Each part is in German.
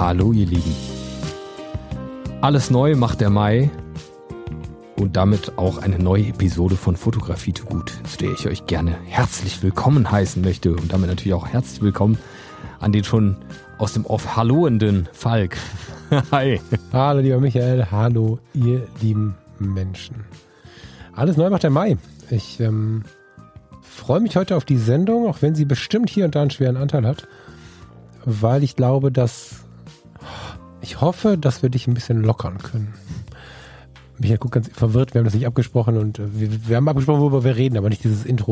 Hallo ihr Lieben. Alles neu macht der Mai und damit auch eine neue Episode von Fotografie to Gut, zu der ich euch gerne herzlich willkommen heißen möchte und damit natürlich auch herzlich willkommen an den schon aus dem Off halloenden Falk. Hi. Hallo lieber Michael, hallo ihr lieben Menschen. Alles neu macht der Mai. Ich freue mich heute auf die Sendung, auch wenn sie bestimmt hier und da einen schweren Anteil hat, weil ich glaube, ich hoffe, dass wir dich ein bisschen lockern können. Michael guckt ganz verwirrt, wir haben das nicht abgesprochen und wir haben abgesprochen, worüber wir reden, aber nicht dieses Intro.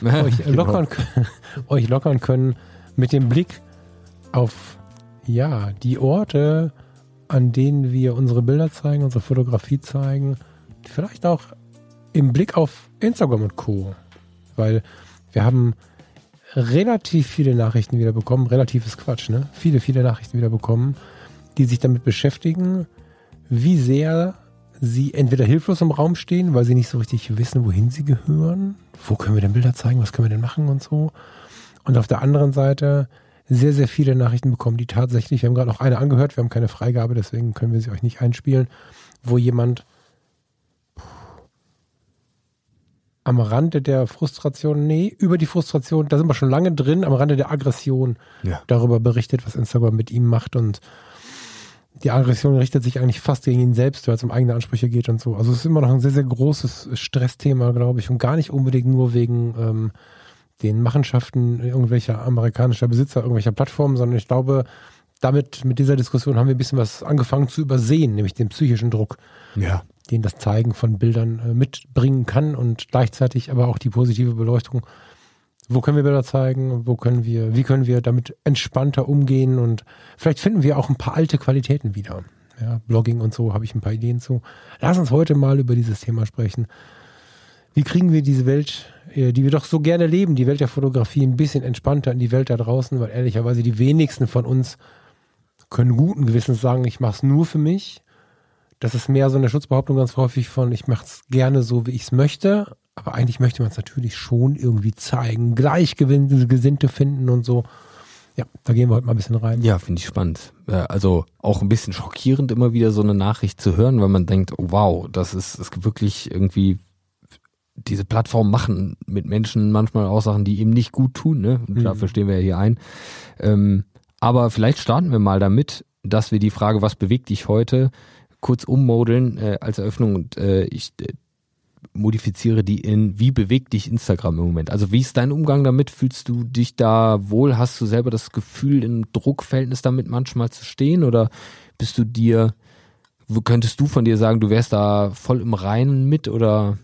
Euch lockern können mit dem Blick auf die Orte, an denen wir unsere Bilder zeigen, unsere Fotografie zeigen, vielleicht auch im Blick auf Instagram und Co. Weil wir haben relativ viele Nachrichten wieder bekommen, relativ ist Quatsch, ne? Viele Nachrichten wieder bekommen, die sich damit beschäftigen, wie sehr sie entweder hilflos im Raum stehen, weil sie nicht so richtig wissen, wohin sie gehören, wo können wir denn Bilder zeigen, was können wir denn machen und so. Und auf der anderen Seite sehr, sehr viele Nachrichten bekommen, die tatsächlich, wir haben gerade noch eine angehört, wir haben keine Freigabe, deswegen können wir sie euch nicht einspielen, wo jemand am Rande der Frustration, über die Frustration, da sind wir schon lange drin, am Rande der Aggression darüber berichtet, was Instagram mit ihm macht, und die Aggression richtet sich eigentlich fast gegen ihn selbst, weil es um eigene Ansprüche geht und so. Also es ist immer noch ein sehr, sehr großes Stressthema, glaube ich, und gar nicht unbedingt nur wegen den Machenschaften irgendwelcher amerikanischer Besitzer, irgendwelcher Plattformen, sondern ich glaube, mit dieser Diskussion haben wir ein bisschen was angefangen zu übersehen, nämlich den psychischen Druck, den das Zeigen von Bildern mitbringen kann, und gleichzeitig aber auch die positive Beleuchtung. Wo können wir Bilder zeigen? Wie können wir damit entspannter umgehen? Und vielleicht finden wir auch ein paar alte Qualitäten wieder. Ja, Blogging und so habe ich ein paar Ideen zu. Lass uns heute mal über dieses Thema sprechen. Wie kriegen wir diese Welt, die wir doch so gerne leben, die Welt der Fotografie, ein bisschen entspannter in die Welt da draußen? Weil ehrlicherweise die wenigsten von uns können guten Gewissens sagen, ich mache es nur für mich. Das ist mehr so eine Schutzbehauptung ganz häufig von, ich mache es gerne so, wie ich es möchte. Aber eigentlich möchte man es natürlich schon irgendwie zeigen, Gleichgesinnte finden und so. Ja, da gehen wir heute mal ein bisschen rein. Ja, finde ich spannend. Also auch ein bisschen schockierend, immer wieder so eine Nachricht zu hören, weil man denkt, oh, wow, es gibt wirklich irgendwie, diese Plattformen machen mit Menschen manchmal auch Sachen, die ihm nicht gut tun, ne? Und dafür stehen wir ja hier ein. Aber vielleicht starten wir mal damit, dass wir die Frage, was bewegt dich heute, kurz ummodeln als Eröffnung, und ich modifiziere die in, wie bewegt dich Instagram im Moment? Also wie ist dein Umgang damit? Fühlst du dich da wohl? Hast du selber das Gefühl, im Druckverhältnis damit manchmal zu stehen? Oder könntest du von dir sagen, du wärst da voll im Reinen mit? Oder?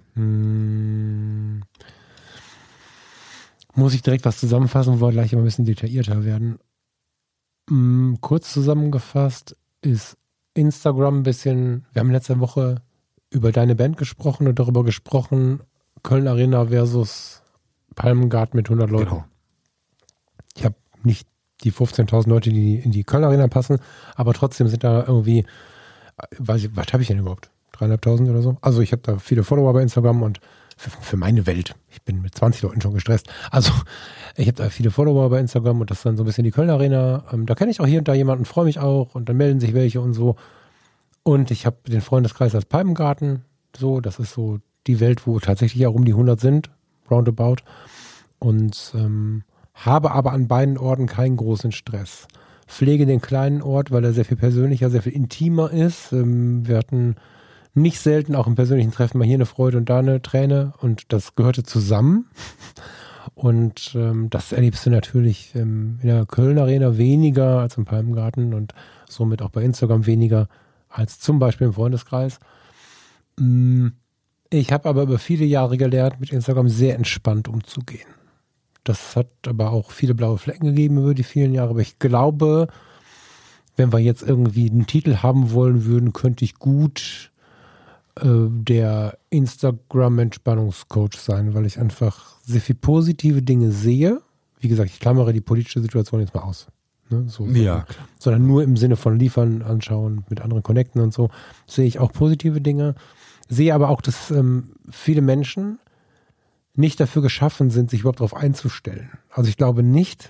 Muss ich direkt was zusammenfassen, wo wir gleich immer ein bisschen detaillierter werden. Kurz zusammengefasst ist Instagram ein bisschen, wir haben letzte Woche über deine Band gesprochen und darüber gesprochen, Köln Arena versus Palmengarten mit 100 Leuten. Genau. Ich habe nicht die 15.000 Leute, die in die Köln Arena passen, aber trotzdem sind da irgendwie, was habe ich denn überhaupt? 3.500 oder so? Also ich habe da viele Follower bei Instagram und für meine Welt, ich bin mit 20 Leuten schon gestresst, also ich habe da viele Follower bei Instagram und das ist dann so ein bisschen die Köln Arena. Da kenne ich auch hier und da jemanden, freue mich auch, und dann melden sich welche und so. Und ich habe den Freundeskreis als Palmengarten, so, das ist so die Welt, wo tatsächlich auch um die 100 sind, roundabout. Und habe aber an beiden Orten keinen großen Stress. Pflege den kleinen Ort, weil er sehr viel persönlicher, sehr viel intimer ist. Wir hatten nicht selten auch im persönlichen Treffen mal hier eine Freude und da eine Träne, und das gehörte zusammen. Und das erlebst du natürlich in der Köln Arena weniger als im Palmengarten und somit auch bei Instagram weniger als zum Beispiel im Freundeskreis. Ich habe aber über viele Jahre gelernt, mit Instagram sehr entspannt umzugehen. Das hat aber auch viele blaue Flecken gegeben über die vielen Jahre. Aber ich glaube, wenn wir jetzt irgendwie einen Titel haben wollen würden, könnte ich gut der Instagram-Entspannungscoach sein, weil ich einfach sehr viel positive Dinge sehe. Wie gesagt, ich klammere die politische Situation jetzt mal aus. Ne? Sondern nur im Sinne von liefern, anschauen, mit anderen connecten und so, sehe ich auch positive Dinge. Sehe aber auch, dass viele Menschen nicht dafür geschaffen sind, sich überhaupt darauf einzustellen. Also ich glaube nicht,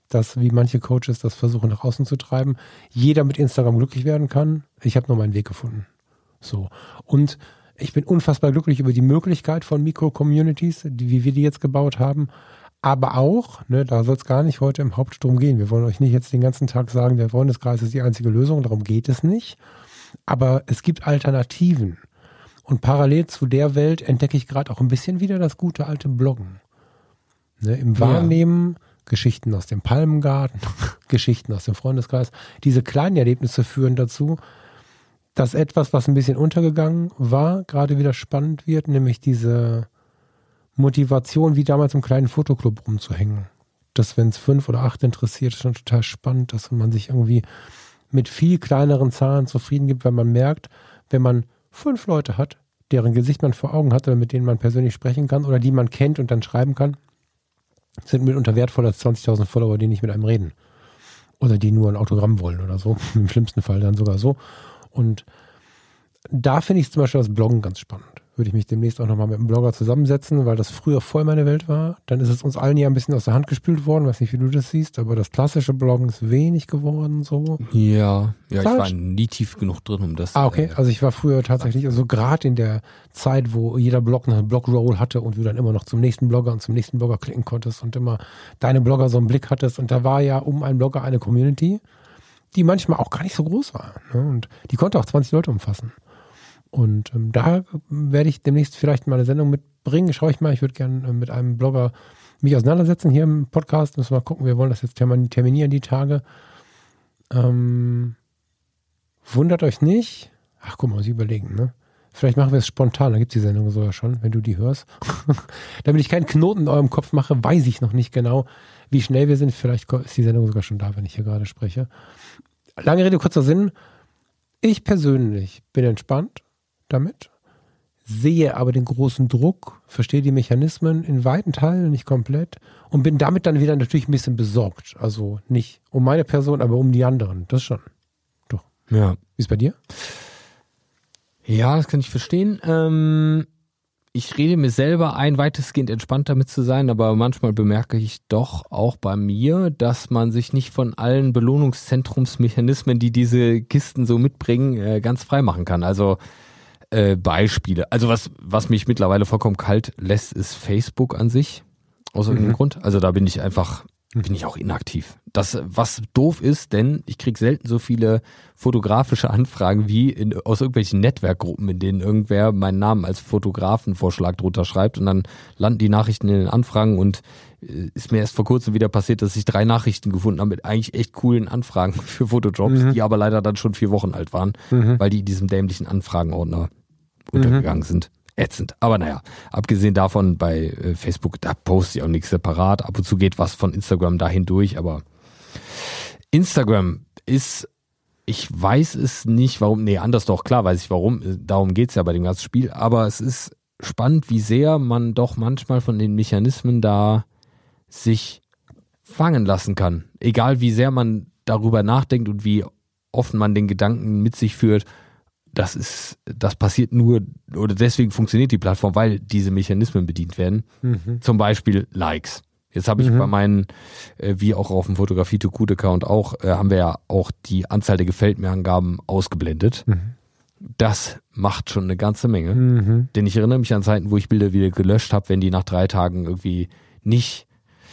dass, wie manche Coaches das versuchen nach außen zu treiben, jeder mit Instagram glücklich werden kann. Ich habe nur meinen Weg gefunden. So. Und ich bin unfassbar glücklich über die Möglichkeit von Mikro-Communities, wie wir die jetzt gebaut haben. Aber auch, ne, da soll es gar nicht heute im Hauptstrom gehen. Wir wollen euch nicht jetzt den ganzen Tag sagen, der Freundeskreis ist die einzige Lösung. Darum geht es nicht. Aber es gibt Alternativen. Und parallel zu der Welt entdecke ich gerade auch ein bisschen wieder das gute alte Bloggen. Ne, im Wahrnehmen, Geschichten aus dem Palmengarten, Geschichten aus dem Freundeskreis. Diese kleinen Erlebnisse führen dazu, dass etwas, was ein bisschen untergegangen war, gerade wieder spannend wird, nämlich diese Motivation, wie damals im kleinen Fotoclub rumzuhängen. Das, wenn es 5 oder 8 interessiert, ist schon total spannend, dass man sich irgendwie mit viel kleineren Zahlen zufrieden gibt, weil man merkt, wenn man 5 Leute hat, deren Gesicht man vor Augen hat oder mit denen man persönlich sprechen kann oder die man kennt und dann schreiben kann, sind mitunter wertvoller als 20.000 Follower, die nicht mit einem reden. Oder die nur ein Autogramm wollen oder so. Im schlimmsten Fall dann sogar so. Und da finde ich zum Beispiel das Bloggen ganz spannend. Würde ich mich demnächst auch nochmal mit einem Blogger zusammensetzen, weil das früher voll meine Welt war. Dann ist es uns allen ja ein bisschen aus der Hand gespült worden. Weiß nicht, wie du das siehst, aber das klassische Bloggen ist wenig geworden so. Ja, ich war nie tief genug drin, um das. Okay. Also ich war früher tatsächlich, also gerade in der Zeit, wo jeder Blog eine Blogroll hatte und du dann immer noch zum nächsten Blogger und zum nächsten Blogger klicken konntest und immer deine Blogger so einen Blick hattest. Und da war ja um einen Blogger eine Community, die manchmal auch gar nicht so groß war. Ne? Und die konnte auch 20 Leute umfassen. Und da werde ich demnächst vielleicht mal eine Sendung mitbringen. Schaue ich mal, ich würde gerne mit einem Blogger mich auseinandersetzen hier im Podcast. Müssen wir mal gucken, wir wollen das jetzt terminieren, die Tage. Wundert euch nicht. Ach, guck mal, muss ich überlegen, ne? Vielleicht machen wir es spontan, da gibt es die Sendung sogar schon, wenn du die hörst. Damit ich keinen Knoten in eurem Kopf mache, weiß ich noch nicht genau, wie schnell wir sind. Vielleicht ist die Sendung sogar schon da, wenn ich hier gerade spreche. Lange Rede, kurzer Sinn. Ich persönlich bin entspannt damit, sehe aber den großen Druck, verstehe die Mechanismen in weiten Teilen, nicht komplett und bin damit dann wieder natürlich ein bisschen besorgt. Also nicht um meine Person, aber um die anderen. Das schon. Doch. Ja. Wie ist bei dir? Ja, das kann ich verstehen. Ich rede mir selber ein, weitestgehend entspannt damit zu sein, aber manchmal bemerke ich doch auch bei mir, dass man sich nicht von allen Belohnungszentrumsmechanismen, die diese Kisten so mitbringen, ganz frei machen kann. Also Beispiele. Also was mich mittlerweile vollkommen kalt lässt, ist Facebook an sich. Aus irgendeinem Grund. Also da bin ich auch inaktiv. Das, was doof ist, denn ich kriege selten so viele fotografische Anfragen wie aus irgendwelchen Netzwerkgruppen, in denen irgendwer meinen Namen als Fotografenvorschlag drunter schreibt und dann landen die Nachrichten in den Anfragen und ist mir erst vor kurzem wieder passiert, dass ich 3 Nachrichten gefunden habe mit eigentlich echt coolen Anfragen für Fotojobs, die aber leider dann schon 4 Wochen alt waren, weil die in diesem dämlichen Anfragenordner untergegangen sind. Ätzend. Aber naja, abgesehen davon bei Facebook, da poste ich auch nichts separat. Ab und zu geht was von Instagram dahin durch, aber Instagram ist, ich weiß es nicht, warum, anders doch, klar weiß ich warum, darum geht's ja bei dem ganzen Spiel, aber es ist spannend, wie sehr man doch manchmal von den Mechanismen da sich fangen lassen kann. Egal wie sehr man darüber nachdenkt und wie offen man den Gedanken mit sich führt, das passiert nur, oder deswegen funktioniert die Plattform, weil diese Mechanismen bedient werden. Zum Beispiel Likes. Jetzt habe ich bei meinen, wie auch auf dem Fotografie-to-Good-Account auch, haben wir ja auch die Anzahl der Gefällt-mir-Angaben ausgeblendet. Das macht schon eine ganze Menge. Denn ich erinnere mich an Zeiten, wo ich Bilder wieder gelöscht habe, wenn die nach 3 Tagen irgendwie nicht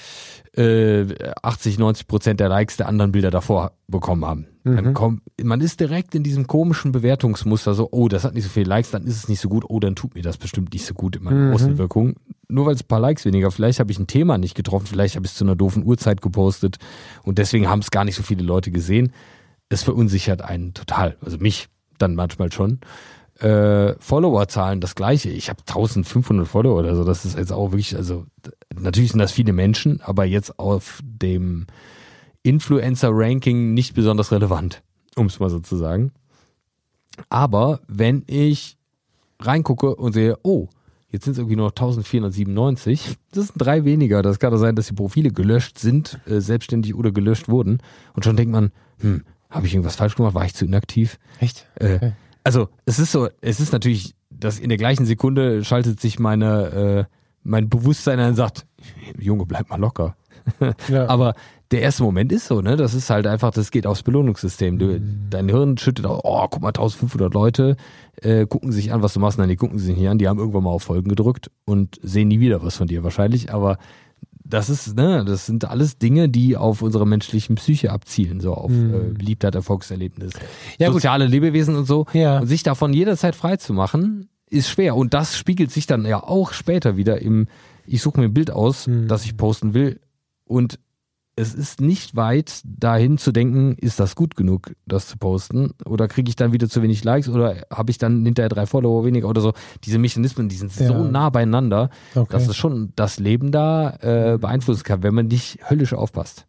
80-90% der Likes der anderen Bilder davor bekommen haben. Dann man ist direkt in diesem komischen Bewertungsmuster so, oh, das hat nicht so viele Likes, dann ist es nicht so gut, oh, dann tut mir das bestimmt nicht so gut in meiner Außenwirkung. Nur weil es ein paar Likes weniger, vielleicht habe ich ein Thema nicht getroffen, vielleicht habe ich es zu einer doofen Uhrzeit gepostet und deswegen haben es gar nicht so viele Leute gesehen. Es verunsichert einen total, also mich dann manchmal schon. Followerzahlen das gleiche. Ich habe 1500 Follower oder so. Das ist jetzt auch wirklich, also natürlich sind das viele Menschen, aber jetzt auf dem Influencer-Ranking nicht besonders relevant, um es mal so zu sagen. Aber wenn ich reingucke und sehe, oh, jetzt sind es irgendwie nur noch 1497, das sind 3 weniger. Das kann doch sein, dass die Profile gelöscht sind, selbstständig oder gelöscht wurden. Und schon denkt man, habe ich irgendwas falsch gemacht? War ich zu inaktiv? Echt? Okay. Also es ist natürlich, dass in der gleichen Sekunde schaltet sich mein Bewusstsein ein und sagt, Junge, bleib mal locker. Ja. Aber der erste Moment ist so, ne? Das ist halt einfach, das geht aufs Belohnungssystem. Dein Hirn schüttet auch, oh, guck mal, 1500 Leute gucken sich an, was du machst. Nein, die gucken sich nicht an. Die haben irgendwann mal auf Folgen gedrückt und sehen nie wieder was von dir wahrscheinlich. Aber das ist, ne, das sind alles Dinge, die auf unserer menschlichen Psyche abzielen, so auf Beliebtheit, Erfolgserlebnis, Ja, soziale Lebewesen und so. Ja. Und sich davon jederzeit frei zu machen, ist schwer. Und das spiegelt sich dann ja auch später wieder ich suche mir ein Bild aus, das ich posten will. Und es ist nicht weit dahin zu denken, ist das gut genug, das zu posten? Oder kriege ich dann wieder zu wenig Likes? Oder habe ich dann hinterher 3 Follower weniger oder so? Diese Mechanismen, die sind so nah beieinander, dass es schon das Leben da beeinflussen kann, wenn man nicht höllisch aufpasst.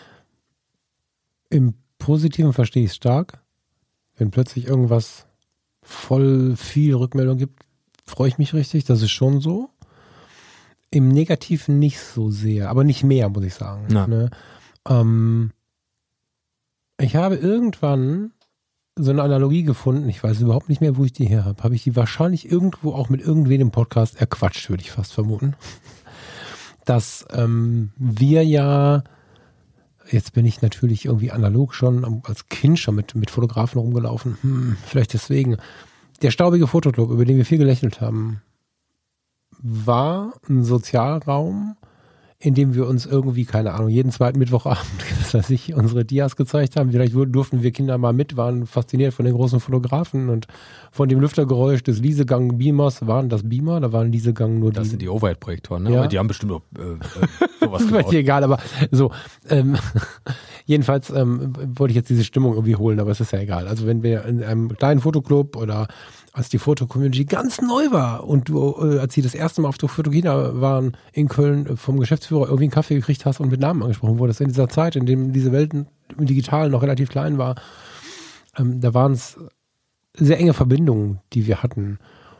Im Positiven verstehe ich es stark. Wenn plötzlich irgendwas voll viel Rückmeldung gibt, freue ich mich richtig. Das ist schon so. Im Negativen nicht so sehr, aber nicht mehr, muss ich sagen. Ja. Ne? Ich habe irgendwann so eine Analogie gefunden, ich weiß überhaupt nicht mehr, wo ich die her habe. Habe ich die wahrscheinlich irgendwo auch mit irgendwen im Podcast erquatscht, würde ich fast vermuten. Dass wir ja, jetzt bin ich natürlich irgendwie analog schon, als Kind schon mit Fotografen rumgelaufen, vielleicht deswegen. Der staubige Fotoclub, über den wir viel gelächelt haben, war ein Sozialraum, in dem wir uns irgendwie, keine Ahnung, jeden zweiten Mittwochabend, was weiß ich, unsere Dias gezeigt haben. Vielleicht durften wir Kinder mal mit, waren fasziniert von den großen Fotografen und von dem Lüftergeräusch des Liesegang Beamers. Waren das Beamer? Da waren Liesegang nur Das die. sind die Overhead-Projektoren, ne? Ja. Aber die haben bestimmt auch sowas Das ist mir gebaut. egal, aber so. Jedenfalls wollte ich jetzt diese Stimmung irgendwie holen, aber es ist ja egal. Also wenn wir in einem kleinen Fotoclub oder als die Foto-Community ganz neu war und du, als sie das erste Mal auf der Fotokina waren in Köln, vom Geschäftsführer irgendwie einen Kaffee gekriegt hast und mit Namen angesprochen wurdest, in dieser Zeit, in dem diese Welt im Digitalen noch relativ klein war, da waren es sehr enge Verbindungen, die wir hatten.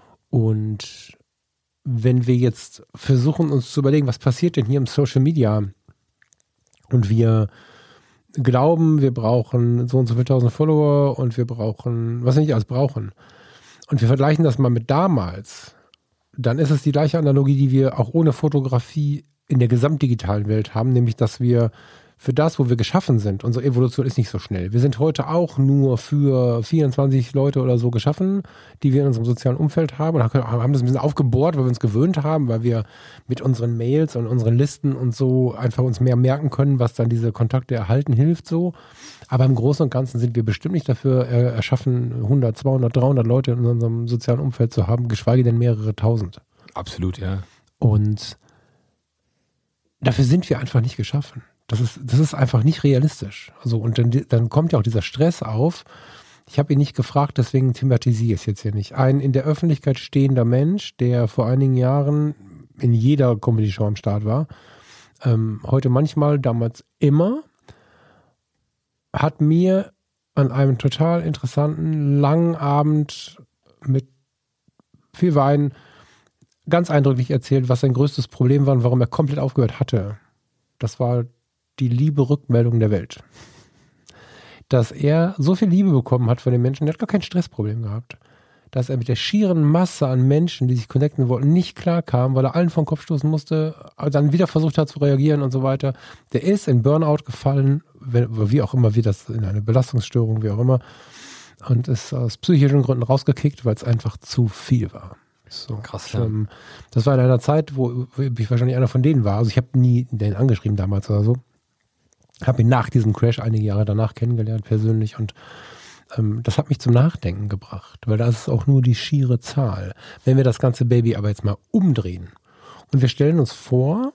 Und wenn wir jetzt versuchen, uns zu überlegen, was passiert denn hier im Social Media und wir glauben, wir brauchen so und so viele 1000 Follower und wir brauchen, was wir nicht alles brauchen, und wir vergleichen das mal mit damals, dann ist es die gleiche Analogie, die wir auch ohne Fotografie in der gesamtdigitalen Welt haben, nämlich dass wir für das, wo wir geschaffen sind, unsere Evolution ist nicht so schnell. Wir sind heute auch nur für 24 Leute oder so geschaffen, die wir in unserem sozialen Umfeld haben und haben das ein bisschen aufgebohrt, weil wir uns gewöhnt haben, weil wir mit unseren Mails und unseren Listen und so einfach uns mehr merken können, was dann diese Kontakte erhalten hilft so. Aber im Großen und Ganzen sind wir bestimmt nicht dafür erschaffen, 100, 200, 300 Leute in unserem sozialen Umfeld zu haben, geschweige denn mehrere tausend. Absolut, ja. Und dafür sind wir einfach nicht geschaffen. Das ist einfach nicht realistisch. Also, und dann kommt ja auch dieser Stress auf. Ich habe ihn nicht gefragt, deswegen thematisiere ich es jetzt hier nicht. Ein in der Öffentlichkeit stehender Mensch, der vor einigen Jahren in jeder Comedy-Show am Start war, heute manchmal, damals immer, hat mir an einem total interessanten, langen Abend mit viel Wein ganz eindrücklich erzählt, was sein größtes Problem war und warum er komplett aufgehört hatte. Das war die liebe Rückmeldung der Welt. Dass er so viel Liebe bekommen hat von den Menschen, der hat gar kein Stressproblem gehabt. Dass er mit der schieren Masse an Menschen, die sich connecten wollten, nicht klar kam, weil er allen vom Kopf stoßen musste, dann wieder versucht hat zu reagieren und so weiter. Der ist in Burnout gefallen, wie auch immer, wie das in eine Belastungsstörung, wie auch immer, und ist aus psychischen Gründen rausgekickt, weil es einfach zu viel war. So. Krass, ja. Das war in einer Zeit, wo ich wahrscheinlich einer von denen war. Also ich habe nie den angeschrieben damals oder so. Habe ihn nach diesem Crash einige Jahre danach kennengelernt persönlich und das hat mich zum Nachdenken gebracht, weil das ist auch nur die schiere Zahl. Wenn wir das ganze Baby aber jetzt mal umdrehen und wir stellen uns vor,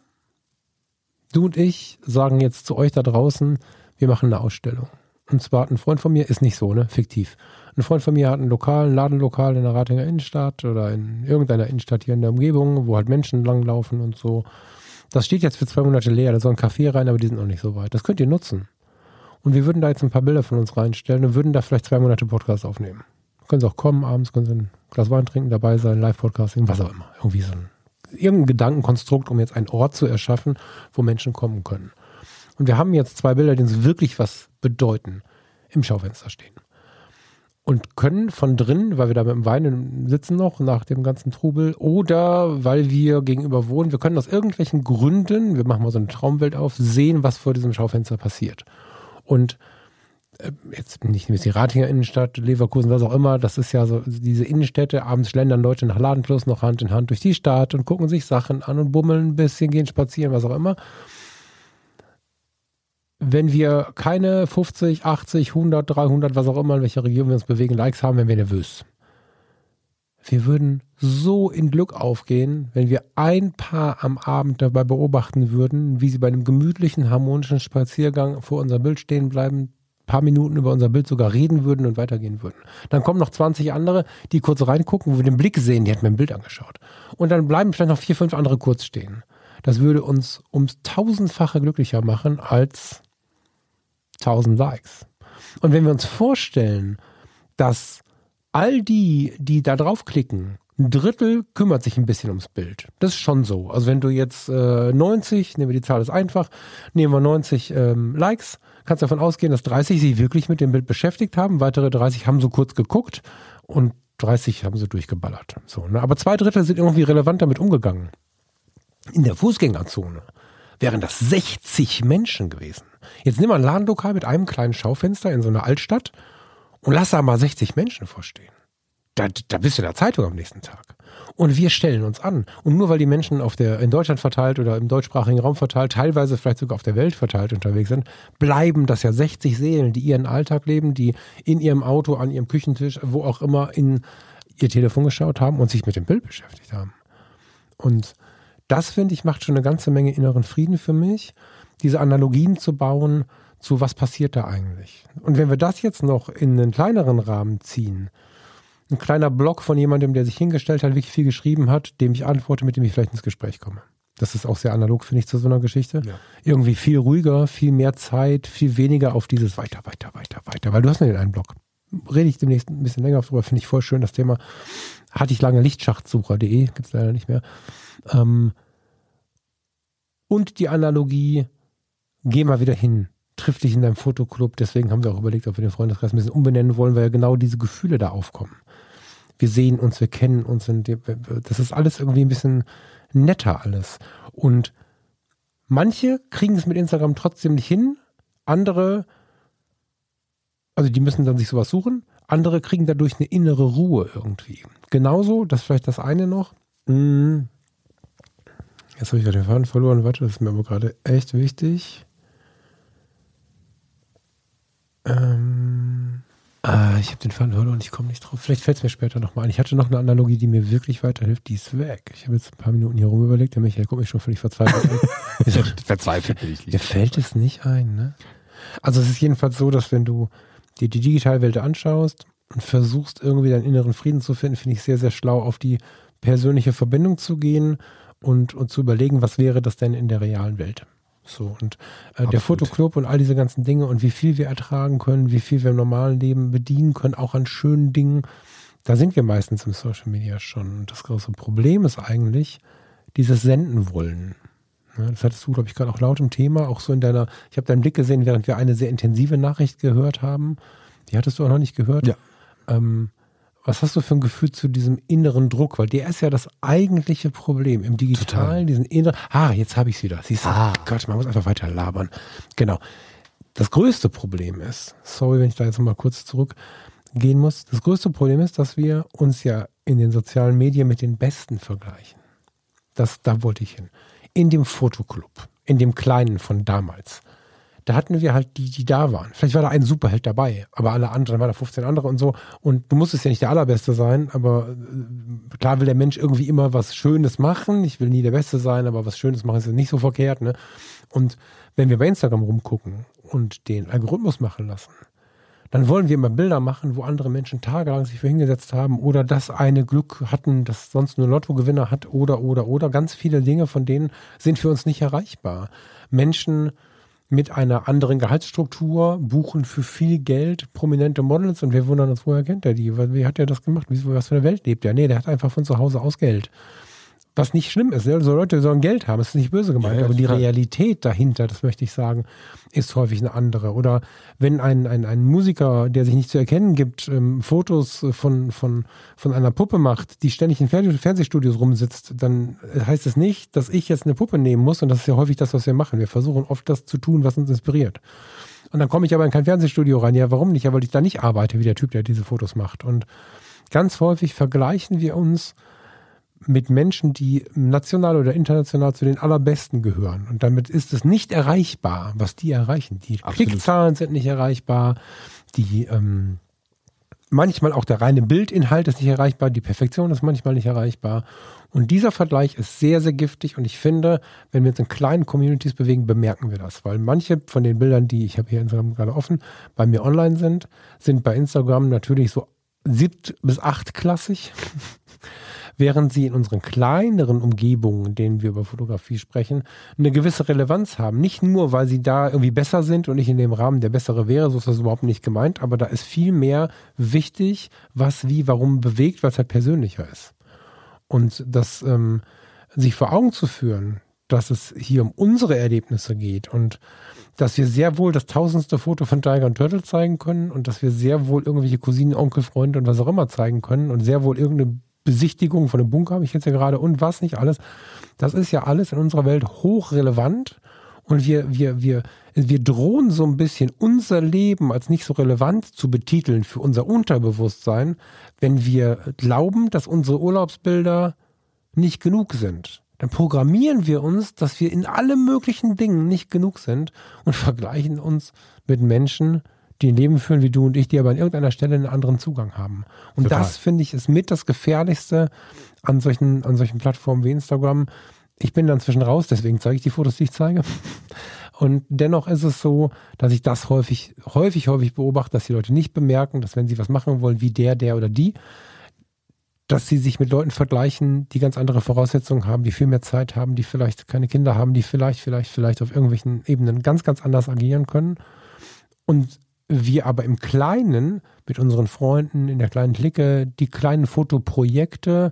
du und ich sagen jetzt zu euch da draußen, wir machen eine Ausstellung. Und zwar hat ein Freund von mir, ist nicht so, ne, fiktiv. Ein Freund von mir hat ein Ladenlokal in der Ratinger Innenstadt oder in irgendeiner Innenstadt hier in der Umgebung, wo halt Menschen langlaufen und so. Das steht jetzt für 2 Monate leer, da soll ein Café rein, aber die sind noch nicht so weit. Das könnt ihr nutzen. Und wir würden da jetzt ein paar Bilder von uns reinstellen und würden da vielleicht 2 Monate Podcast aufnehmen. Können Sie auch kommen, abends können Sie ein Glas Wein trinken, dabei sein, Live-Podcasting, was auch immer. Irgendwie so irgendein Gedankenkonstrukt, um jetzt einen Ort zu erschaffen, wo Menschen kommen können. Und wir haben jetzt 2 Bilder, die uns wirklich was bedeuten, im Schaufenster stehen. und können von drin, weil wir da mit dem Wein sitzen noch nach dem ganzen Trubel, oder weil wir gegenüber wohnen, wir können aus irgendwelchen Gründen, wir machen mal so eine Traumwelt auf, sehen, was vor diesem Schaufenster passiert. Und jetzt nicht die Ratinger Innenstadt, Leverkusen, was auch immer, das ist ja so diese Innenstädte, abends schlendern Leute nach Ladenschluss noch Hand in Hand durch die Stadt und gucken sich Sachen an und bummeln ein bisschen, gehen spazieren, was auch immer. Wenn wir keine 50, 80, 100, 300, was auch immer, in welcher Region wir uns bewegen, Likes haben, wären wir nervös. Wir würden so in Glück aufgehen, wenn wir ein Paar am Abend dabei beobachten würden, wie sie bei einem gemütlichen, harmonischen Spaziergang vor unserem Bild stehen bleiben, paar Minuten über unser Bild sogar reden würden und weitergehen würden. Dann kommen noch 20 andere, die kurz reingucken, wo wir den Blick sehen, die hat mir ein Bild angeschaut. Und dann bleiben vielleicht noch 4, 5 andere kurz stehen. Das würde uns ums 1000-fache glücklicher machen als 1000 Likes. Und wenn wir uns vorstellen, dass all die da draufklicken, ein Drittel kümmert sich ein bisschen ums Bild. Das ist schon so. Also wenn du jetzt 90, nehmen wir die Zahl ist einfach, nehmen wir 90 Likes, kannst davon ausgehen, dass 30 sich wirklich mit dem Bild beschäftigt haben, weitere 30 haben so kurz geguckt und 30 haben sie durchgeballert. So, ne? Aber 2 Drittel sind irgendwie relevant damit umgegangen. In der Fußgängerzone wären das 60 Menschen gewesen. Jetzt nimm mal ein Ladenlokal mit einem kleinen Schaufenster in so einer Altstadt und lass da mal 60 Menschen vorstehen. Da bist du in der Zeitung am nächsten Tag. Und wir stellen uns an. Und nur weil die Menschen in Deutschland verteilt oder im deutschsprachigen Raum verteilt, teilweise vielleicht sogar auf der Welt verteilt unterwegs sind, bleiben das ja 60 Seelen, die ihren Alltag leben, die in ihrem Auto, an ihrem Küchentisch, wo auch immer in ihr Telefon geschaut haben und sich mit dem Bild beschäftigt haben. Und das, finde ich, macht schon eine ganze Menge inneren Frieden für mich, diese Analogien zu bauen zu, was passiert da eigentlich. Und wenn wir das jetzt noch in einen kleineren Rahmen ziehen, ein kleiner Blog von jemandem, der sich hingestellt hat, wirklich viel geschrieben hat, dem ich antworte, mit dem ich vielleicht ins Gespräch komme. Das ist auch sehr analog, finde ich, zu so einer Geschichte. Ja. Irgendwie viel ruhiger, viel mehr Zeit, viel weniger auf dieses weiter. Weil du hast nur den einen Blog. Rede ich demnächst ein bisschen länger drüber, finde ich voll schön, das Thema. Hatte ich lange, Lichtschachtsucher.de, gibt es leider nicht mehr. Und die Analogie, geh mal wieder hin, triff dich in deinem Fotoclub. Deswegen haben wir auch überlegt, ob wir den Freundeskreis ein bisschen umbenennen wollen, weil ja genau diese Gefühle da aufkommen. Wir sehen uns, wir kennen uns. Das ist alles irgendwie ein bisschen netter alles. Und manche kriegen es mit Instagram trotzdem nicht hin. Andere, also die müssen dann sich sowas suchen. Andere kriegen dadurch eine innere Ruhe irgendwie. Genauso, das ist vielleicht das eine noch. Jetzt habe ich gerade den Faden verloren. Warte, das ist mir aber gerade echt wichtig. Ich habe den Faden verloren und ich komme nicht drauf. Vielleicht fällt es mir später nochmal ein. Ich hatte noch eine Analogie, die mir wirklich weiterhilft. Die ist weg. Ich habe jetzt ein paar Minuten hier rum überlegt. Der Michael guckt mich schon völlig verzweifelt an. Verzweifelt bin ich nicht. Mir fällt es nicht ein, ne? Also es ist jedenfalls so, dass wenn du dir die Digitalwelt anschaust und versuchst irgendwie deinen inneren Frieden zu finden, finde ich sehr, sehr schlau, auf die persönliche Verbindung zu gehen und zu überlegen, was wäre das denn in der realen Welt? So, und der Fotoclub und all diese ganzen Dinge und wie viel wir ertragen können, wie viel wir im normalen Leben bedienen können, auch an schönen Dingen, da sind wir meistens im Social Media schon. Und das große Problem ist eigentlich dieses Senden wollen. Ja, das hattest du, glaube ich, gerade auch laut im Thema, auch so ich habe deinen Blick gesehen, während wir eine sehr intensive Nachricht gehört haben. Die hattest du auch noch nicht gehört. Ja. Was hast du für ein Gefühl zu diesem inneren Druck? Weil der ist ja das eigentliche Problem im Digitalen, total. Diesen inneren, jetzt habe ich es wieder. Siehst du, Gott, man muss einfach weiter labern. Genau. Das größte Problem ist, sorry, wenn ich da jetzt mal kurz zurückgehen muss, das größte Problem ist, dass wir uns ja in den sozialen Medien mit den Besten vergleichen. Da wollte ich hin. In dem Fotoclub, in dem Kleinen von damals, da hatten wir halt die da waren. Vielleicht war da ein Superheld dabei, aber alle anderen, waren da 15 andere und so. Und du musstest ja nicht der Allerbeste sein, aber klar will der Mensch irgendwie immer was Schönes machen. Ich will nie der Beste sein, aber was Schönes machen ist ja nicht so verkehrt, ne? Und wenn wir bei Instagram rumgucken und den Algorithmus machen lassen, dann wollen wir immer Bilder machen, wo andere Menschen tagelang sich für hingesetzt haben oder das eine Glück hatten, das sonst nur Lottogewinner hat oder. Ganz viele Dinge von denen sind für uns nicht erreichbar. Menschen mit einer anderen Gehaltsstruktur buchen für viel Geld prominente Models und wir wundern uns, woher kennt er die? Wie hat er das gemacht? Was für eine Welt lebt er? Nee, der hat einfach von zu Hause aus Geld. Was nicht schlimm ist. So Leute sollen Geld haben, das ist nicht böse gemeint. Aber die Realität dahinter, das möchte ich sagen, ist häufig eine andere. Oder wenn ein Musiker, der sich nicht zu erkennen gibt, Fotos von einer Puppe macht, die ständig in Fernsehstudios rumsitzt, dann heißt es nicht, dass ich jetzt eine Puppe nehmen muss. Und das ist ja häufig das, was wir machen. Wir versuchen oft das zu tun, was uns inspiriert. Und dann komme ich aber in kein Fernsehstudio rein. Ja, warum nicht? Ja, weil ich da nicht arbeite, wie der Typ, der diese Fotos macht. Und ganz häufig vergleichen wir uns mit Menschen, die national oder international zu den Allerbesten gehören. Und damit ist es nicht erreichbar, was die erreichen. Die Klickzahlen sind nicht erreichbar, die manchmal auch der reine Bildinhalt ist nicht erreichbar, die Perfektion ist manchmal nicht erreichbar. Und dieser Vergleich ist sehr, sehr giftig. Und ich finde, wenn wir uns in kleinen Communities bewegen, bemerken wir das. Weil manche von den Bildern, die ich habe hier Instagram gerade offen, bei mir online sind bei Instagram natürlich so 7- bis 8-klassig. Während sie in unseren kleineren Umgebungen, in denen wir über Fotografie sprechen, eine gewisse Relevanz haben. Nicht nur, weil sie da irgendwie besser sind und ich in dem Rahmen der Bessere wäre, so ist das überhaupt nicht gemeint, aber da ist viel mehr wichtig, was wie, warum bewegt, weil es halt persönlicher ist. Und das sich vor Augen zu führen, dass es hier um unsere Erlebnisse geht und dass wir sehr wohl das 1000. Foto von Tiger und Turtle zeigen können und dass wir sehr wohl irgendwelche Cousinen, Onkel, Freunde und was auch immer zeigen können und sehr wohl irgendeine Besichtigung von einem Bunker habe ich jetzt ja gerade und was nicht alles. Das ist ja alles in unserer Welt hochrelevant und wir drohen so ein bisschen unser Leben als nicht so relevant zu betiteln für unser Unterbewusstsein, wenn wir glauben, dass unsere Urlaubsbilder nicht genug sind. Dann programmieren wir uns, dass wir in allen möglichen Dingen nicht genug sind und vergleichen uns mit Menschen, die ein Leben führen wie du und ich, die aber an irgendeiner Stelle einen anderen Zugang haben. Und total. Das, finde ich, ist mit das Gefährlichste an solchen Plattformen wie Instagram. Ich bin dann zwischen raus, deswegen zeige ich die Fotos, die ich zeige. Und dennoch ist es so, dass ich das häufig beobachte, dass die Leute nicht bemerken, dass wenn sie was machen wollen, wie der oder die, dass sie sich mit Leuten vergleichen, die ganz andere Voraussetzungen haben, die viel mehr Zeit haben, die vielleicht keine Kinder haben, die vielleicht auf irgendwelchen Ebenen ganz, ganz anders agieren können. Und wir aber im Kleinen mit unseren Freunden in der kleinen Clique, die kleinen Fotoprojekte,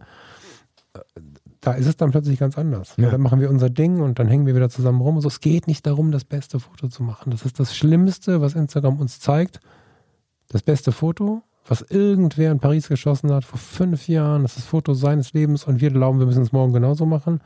da ist es dann plötzlich ganz anders. Ja. Dann machen wir unser Ding und dann hängen wir wieder zusammen rum. Also es geht nicht darum, das beste Foto zu machen. Das ist das Schlimmste, was Instagram uns zeigt. Das beste Foto, was irgendwer in Paris geschossen hat vor 5 Jahren. Das ist das Foto seines Lebens und wir glauben, wir müssen es morgen genauso machen.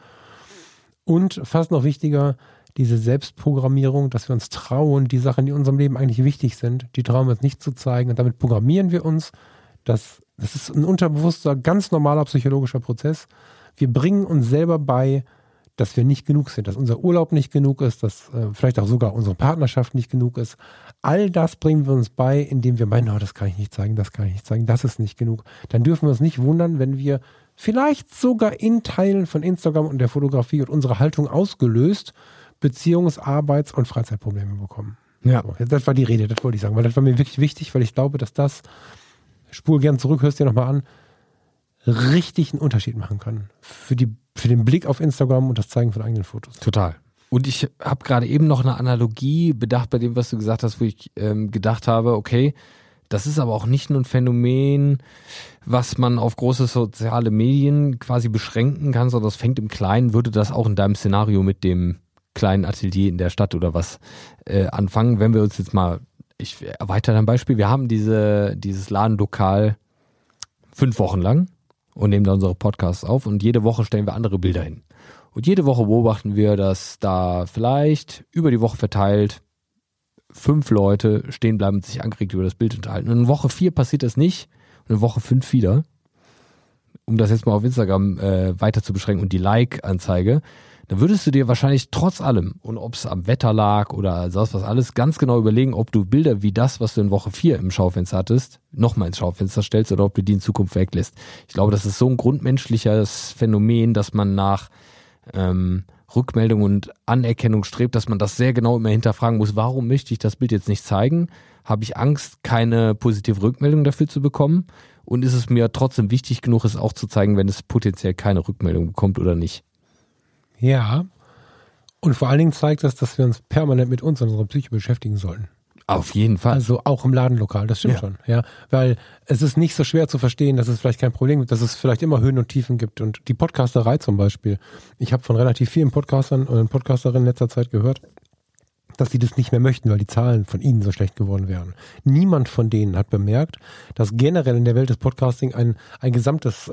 Und fast noch wichtiger, diese Selbstprogrammierung, dass wir uns trauen, die Sachen, die in unserem Leben eigentlich wichtig sind, die trauen wir uns nicht zu zeigen. Und damit programmieren wir uns. Das ist ein unterbewusster, ganz normaler psychologischer Prozess. Wir bringen uns selber bei, dass wir nicht genug sind, dass unser Urlaub nicht genug ist, dass vielleicht auch sogar unsere Partnerschaft nicht genug ist. All das bringen wir uns bei, indem wir meinen, oh, das kann ich nicht zeigen, das ist nicht genug. Dann dürfen wir uns nicht wundern, wenn wir vielleicht sogar in Teilen von Instagram und der Fotografie und unserer Haltung ausgelöst Beziehungs-, Arbeits- und Freizeitprobleme bekommen. Ja. So, das war die Rede, das wollte ich sagen, weil das war mir wirklich wichtig, weil ich glaube, dass das, spul gern zurück, hörst dir nochmal an, richtig einen Unterschied machen kann. Für den Blick auf Instagram und das Zeigen von eigenen Fotos. Total. Und ich habe gerade eben noch eine Analogie bedacht bei dem, was du gesagt hast, wo ich gedacht habe, okay, das ist aber auch nicht nur ein Phänomen, was man auf große soziale Medien quasi beschränken kann, sondern das fängt im Kleinen. Würde das auch in deinem Szenario mit dem kleinen Atelier in der Stadt oder was anfangen, wenn wir uns jetzt mal, ich erweitere dein Beispiel, wir haben dieses Ladenlokal 5 Wochen lang und nehmen da unsere Podcasts auf und jede Woche stellen wir andere Bilder hin. Und jede Woche beobachten wir, dass da vielleicht über die Woche verteilt 5 Leute stehen bleiben und sich angeregt über das Bild unterhalten. Und in Woche 4 passiert das nicht und in Woche 5 wieder. Um das jetzt mal auf Instagram weiter zu beschränken und die Like-Anzeige, dann würdest du dir wahrscheinlich trotz allem, und ob es am Wetter lag oder sonst was alles, ganz genau überlegen, ob du Bilder wie das, was du in Woche 4 im Schaufenster hattest, nochmal ins Schaufenster stellst oder ob du die in Zukunft weglässt. Ich glaube, das ist so ein grundmenschliches Phänomen, dass man nach Rückmeldung und Anerkennung strebt, dass man das sehr genau immer hinterfragen muss, warum möchte ich das Bild jetzt nicht zeigen? Habe ich Angst, keine positive Rückmeldung dafür zu bekommen? Und ist es mir trotzdem wichtig genug, es auch zu zeigen, wenn es potenziell keine Rückmeldung bekommt oder nicht? Ja, und vor allen Dingen zeigt das, dass wir uns permanent mit uns und unserer Psyche beschäftigen sollten. Auf jeden Fall. Also auch im Ladenlokal, das stimmt schon. Ja, weil es ist nicht so schwer zu verstehen, dass es vielleicht kein Problem gibt, dass es vielleicht immer Höhen und Tiefen gibt. Und die Podcasterei zum Beispiel. Ich habe von relativ vielen Podcastern und Podcasterinnen in letzter Zeit gehört, dass sie das nicht mehr möchten, weil die Zahlen von ihnen so schlecht geworden wären. Niemand von denen hat bemerkt, dass generell in der Welt des Podcasting ein gesamtes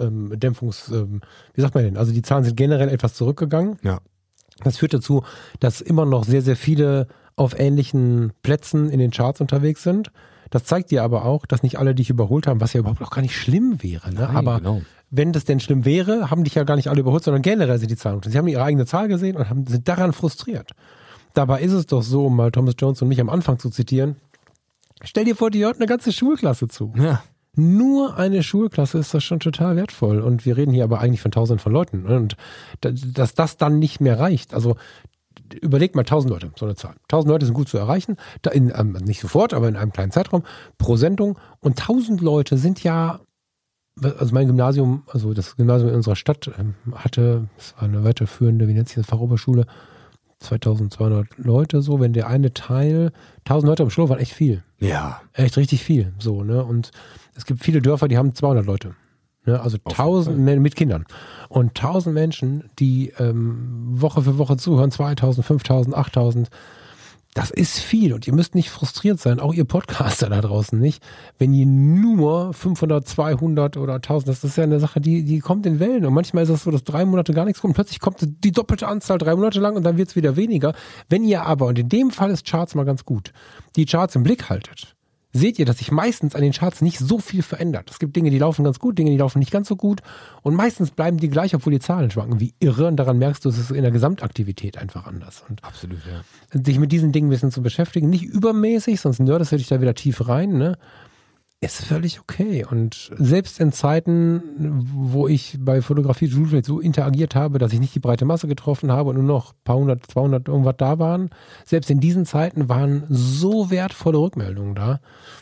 wie sagt man denn? Also die Zahlen sind generell etwas zurückgegangen. Ja. Das führt dazu, dass immer noch sehr, sehr viele auf ähnlichen Plätzen in den Charts unterwegs sind. Das zeigt dir aber auch, dass nicht alle dich überholt haben, was ja überhaupt auch gar nicht schlimm wäre. Ne? Nein, aber genau. wenn das denn schlimm wäre, haben dich ja gar nicht alle überholt, sondern generell sind die Zahlen. Sie haben ihre eigene Zahl gesehen und sind daran frustriert. Dabei ist es doch so, um mal Thomas Jones und mich am Anfang zu zitieren, stell dir vor, die hört eine ganze Schulklasse zu. Ja. Nur eine Schulklasse ist das schon total wertvoll. Und wir reden hier aber eigentlich von Tausenden von Leuten. Und dass das dann nicht mehr reicht. Also überleg mal 1000 Leute, so eine Zahl. 1000 Leute sind gut zu erreichen, nicht sofort, aber in einem kleinen Zeitraum pro Sendung. Und 1000 Leute sind ja, also mein Gymnasium, also das Gymnasium in unserer Stadt hatte, es war eine weiterführende, wie nennt sich das, Fachoberschule, 2200 Leute so, wenn der eine Teil, 1000 Leute am Schulhof waren echt viel. Ja. Echt richtig viel, so, ne, und es gibt viele Dörfer, die haben 200 Leute, ne, also 1000 mit Kindern und 1000 Menschen, die Woche für Woche zuhören, 2000, 5000, 8000, das ist viel und ihr müsst nicht frustriert sein, auch ihr Podcaster da draußen nicht, wenn ihr nur 500, 200 oder 1000, das ist ja eine Sache, die kommt in Wellen und manchmal ist es so, dass 3 Monate gar nichts kommt, plötzlich kommt die doppelte Anzahl 3 Monate lang und dann wird es wieder weniger. Wenn ihr aber, und in dem Fall ist Charts mal ganz gut, die Charts im Blick haltet, seht ihr, dass sich meistens an den Charts nicht so viel verändert. Es gibt Dinge, die laufen ganz gut, Dinge, die laufen nicht ganz so gut und meistens bleiben die gleich, obwohl die Zahlen schwanken wie irre und daran merkst du, es ist in der Gesamtaktivität einfach anders. Und absolut, ja. sich mit diesen Dingen ein bisschen zu beschäftigen, nicht übermäßig, sonst nerdest du dich da wieder tief rein, ne? Ist völlig okay. Und selbst in Zeiten, wo ich bei Fotografie vielleicht so interagiert habe, dass ich nicht die breite Masse getroffen habe und nur noch ein paar 100, 200 irgendwas da waren, selbst in diesen Zeiten waren so wertvolle Rückmeldungen da.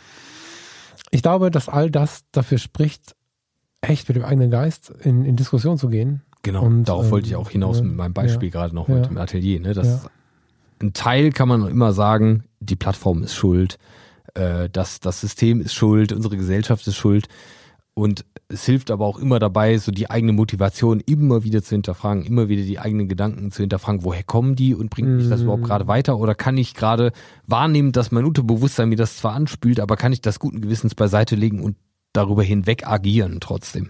Ich glaube, dass all das dafür spricht, echt mit dem eigenen Geist in Diskussion zu gehen. Genau, und darauf wollte ich auch hinaus mit meinem Beispiel gerade noch mit dem Atelier. Ne? Ein Teil kann man immer sagen, die Plattform ist schuld, das System ist schuld, unsere Gesellschaft ist schuld und es hilft aber auch immer dabei, so die eigene Motivation immer wieder zu hinterfragen, immer wieder die eigenen Gedanken zu hinterfragen, woher kommen die und bringt mich das überhaupt gerade weiter oder kann ich gerade wahrnehmen, dass mein Unterbewusstsein mir das zwar anspült, aber kann ich das guten Gewissens beiseite legen und darüber hinweg agieren trotzdem.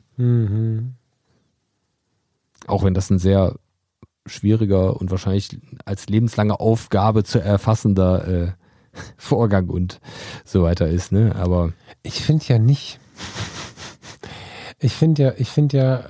Auch wenn das ein sehr schwieriger und wahrscheinlich als lebenslange Aufgabe zu erfassender Vorgang und so weiter ist, ne? Aber ich finde ja nicht. Ich finde ja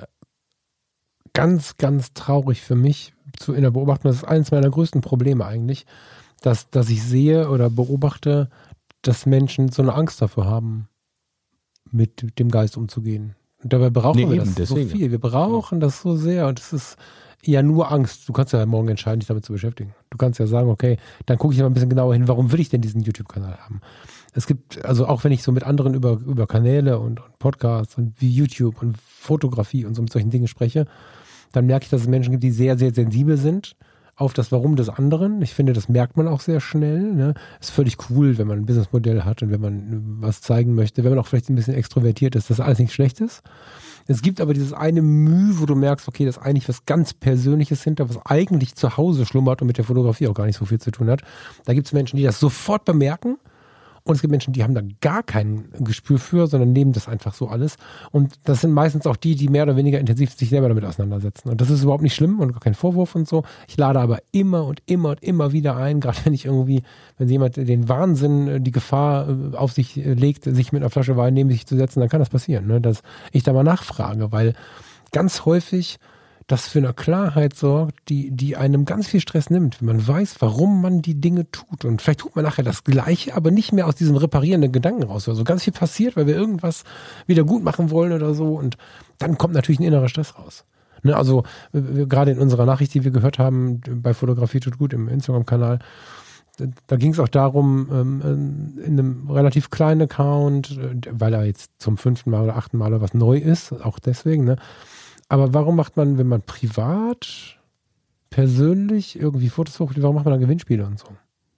ganz, ganz traurig für mich in der Beobachtung, das ist eines meiner größten Probleme eigentlich, dass ich sehe oder beobachte, dass Menschen so eine Angst davor haben, mit dem Geist umzugehen. Und dabei brauchen wir das so viel. Wir brauchen das so sehr und es ist ja nur Angst. Du kannst ja morgen entscheiden, dich damit zu beschäftigen. Du kannst ja sagen, okay, dann gucke ich mal ein bisschen genauer hin, warum will ich denn diesen YouTube-Kanal haben? Es gibt, also auch wenn ich so mit anderen über Kanäle und Podcasts und wie YouTube und Fotografie und so mit solchen Dingen spreche, dann merke ich, dass es Menschen gibt, die sehr, sehr sensibel sind auf das Warum des anderen. Ich finde, das merkt man auch sehr schnell. Ne? Ist völlig cool, wenn man ein Businessmodell hat und wenn man was zeigen möchte, wenn man auch vielleicht ein bisschen extrovertiert ist, dass alles nicht schlecht ist. Es gibt aber dieses eine Mühe, wo du merkst, okay, das ist eigentlich was ganz Persönliches hinter, was eigentlich zu Hause schlummert und mit der Fotografie auch gar nicht so viel zu tun hat. Da gibt es Menschen, die das sofort bemerken. Und es gibt Menschen, die haben da gar kein Gespür für, sondern nehmen das einfach so alles. Und das sind meistens auch die mehr oder weniger intensiv sich selber damit auseinandersetzen. Und das ist überhaupt nicht schlimm und gar kein Vorwurf und so. Ich lade aber immer und immer und immer wieder ein, gerade wenn jemand den Wahnsinn, die Gefahr auf sich legt, sich mit einer Flasche Wein neben sich zu setzen, dann kann das passieren, ne? Dass ich da mal nachfrage, weil ganz häufig das für eine Klarheit sorgt, die einem ganz viel Stress nimmt, wenn man weiß, warum man die Dinge tut. Und vielleicht tut man nachher das Gleiche, aber nicht mehr aus diesem reparierenden Gedanken raus. Also ganz viel passiert, weil wir irgendwas wieder gut machen wollen oder so. Und dann kommt natürlich ein innerer Stress raus. Ne, also gerade in unserer Nachricht, die wir gehört haben, bei Fotografie tut gut im Instagram-Kanal, da ging es auch darum, in einem relativ kleinen Account, weil er jetzt zum 5. Mal oder 8. Mal was neu ist, auch deswegen, ne? Aber warum macht man, wenn man privat, persönlich irgendwie Fotos hochlädt, warum macht man dann Gewinnspiele und so?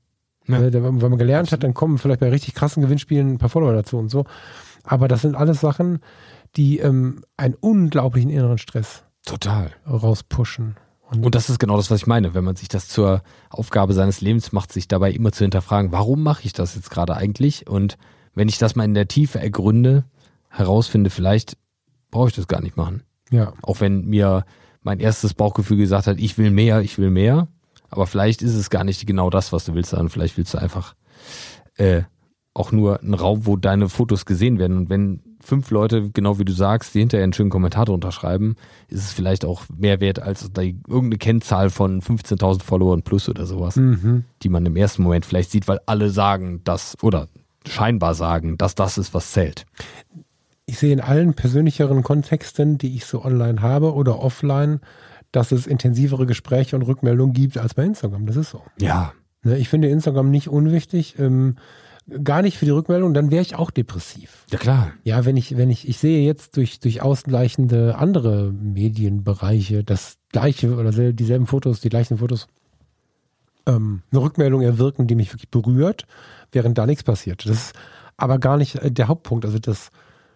Ja. Wenn man gelernt hat, dann kommen vielleicht bei richtig krassen Gewinnspielen ein paar Follower dazu und so. Aber das sind alles Sachen, die einen unglaublichen inneren Stress total rauspushen. Und das ist genau das, was ich meine. Wenn man sich das zur Aufgabe seines Lebens macht, sich dabei immer zu hinterfragen, warum mache ich das jetzt gerade eigentlich? Und wenn ich das mal in der Tiefe ergründe, herausfinde, vielleicht brauche ich das gar nicht machen. Ja. Auch wenn mir mein erstes Bauchgefühl gesagt hat, ich will mehr. Aber vielleicht ist es gar nicht genau das, was du willst, sondern vielleicht willst du einfach auch nur einen Raum, wo deine Fotos gesehen werden. Und wenn 5 Leute, genau wie du sagst, die hinterher einen schönen Kommentar drunter schreiben, ist es vielleicht auch mehr wert als irgendeine Kennzahl von 15.000 Followern plus oder sowas, die man im ersten Moment vielleicht sieht, weil alle sagen das oder scheinbar sagen, dass das ist, was zählt. Ich sehe in allen persönlicheren Kontexten, die ich so online habe oder offline, dass es intensivere Gespräche und Rückmeldungen gibt als bei Instagram. Das ist so. Ja. Ich finde Instagram nicht unwichtig, gar nicht für die Rückmeldung, dann wäre ich auch depressiv. Ja, klar. Ja, ich sehe jetzt durch ausgleichende andere Medienbereiche das gleiche oder dieselben Fotos, die gleichen Fotos, eine Rückmeldung erwirken, die mich wirklich berührt, während da nichts passiert. Das ist aber gar nicht der Hauptpunkt. Also das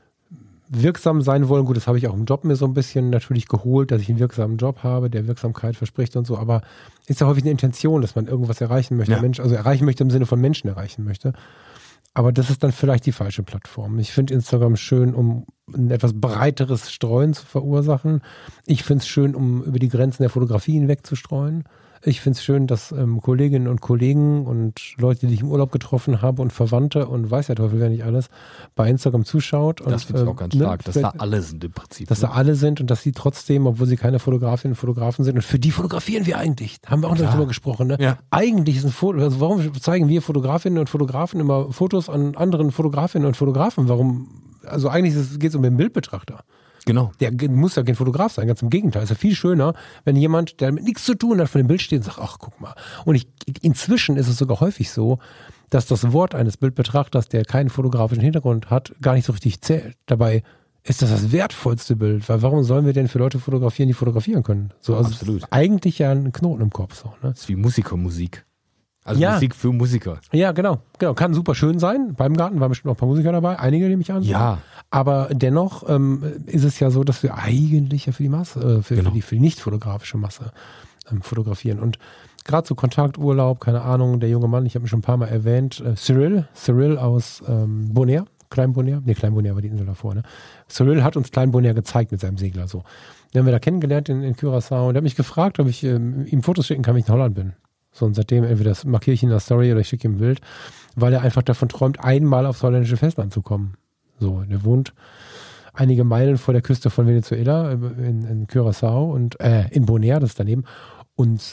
wirksam sein wollen, gut, das habe ich auch im Job mir so ein bisschen natürlich geholt, dass ich einen wirksamen Job habe, der Wirksamkeit verspricht und so, aber ist ja häufig eine Intention, dass man irgendwas erreichen möchte, also erreichen möchte im Sinne von Menschen erreichen möchte. Aber das ist dann vielleicht die falsche Plattform. Ich finde Instagram schön, um ein etwas breiteres Streuen zu verursachen. Ich finde es schön, um über die Grenzen der Fotografie hinweg zu streuen. Ich finde es schön, dass Kolleginnen und Kollegen und Leute, die ich im Urlaub getroffen habe und Verwandte und weiß der Teufel, wer nicht alles, bei Instagram zuschaut. Das finde ich auch ganz stark, dass da alle sind im Prinzip. Dass da alle sind und dass sie trotzdem, obwohl sie keine Fotografinnen und Fotografen sind, und für die fotografieren wir eigentlich. Haben wir auch noch drüber gesprochen, ne? Ja. Eigentlich ist ein Foto, also warum zeigen wir Fotografinnen und Fotografen immer Fotos an anderen Fotografinnen und Fotografen? Warum? Also eigentlich geht es um den Bildbetrachter. Genau. Der muss ja kein Fotograf sein, ganz im Gegenteil. Es ist ja viel schöner, wenn jemand, der damit nichts zu tun hat, vor dem Bild steht und sagt, ach, guck mal. Und inzwischen ist es sogar häufig so, dass das Wort eines Bildbetrachters, der keinen fotografischen Hintergrund hat, gar nicht so richtig zählt. Dabei ist das wertvollste Bild, weil warum sollen wir denn für Leute fotografieren, die fotografieren können? So, also absolut. Eigentlich ja ein Knoten im Kopf. So, ne? Das ist wie Musikermusik. Also Musik für Musiker. Ja, genau. Kann super schön sein. Beim Garten waren bestimmt noch ein paar Musiker dabei. Einige nehme ich an. Ja. Aber dennoch ist es ja so, dass wir eigentlich ja für die Masse, für die nicht fotografische Masse fotografieren. Und gerade so Kontakturlaub, keine Ahnung, der junge Mann, ich habe ihn schon ein paar Mal erwähnt, Cyril aus Bonaire. Klein Bonaire war die Insel davor. Ne? Cyril hat uns Klein Bonaire gezeigt mit seinem Segler. So. Den haben wir da kennengelernt in Curaçao. Und der hat mich gefragt, ob ich ihm Fotos schicken kann, wenn ich in Holland bin. So, und seitdem entweder das markiere ich in der Story oder ich schicke ihm ein Bild, weil er einfach davon träumt, einmal aufs holländische Festland zu kommen. So, der wohnt einige Meilen vor der Küste von Venezuela in Curaçao und in Bonaire, das ist daneben. Und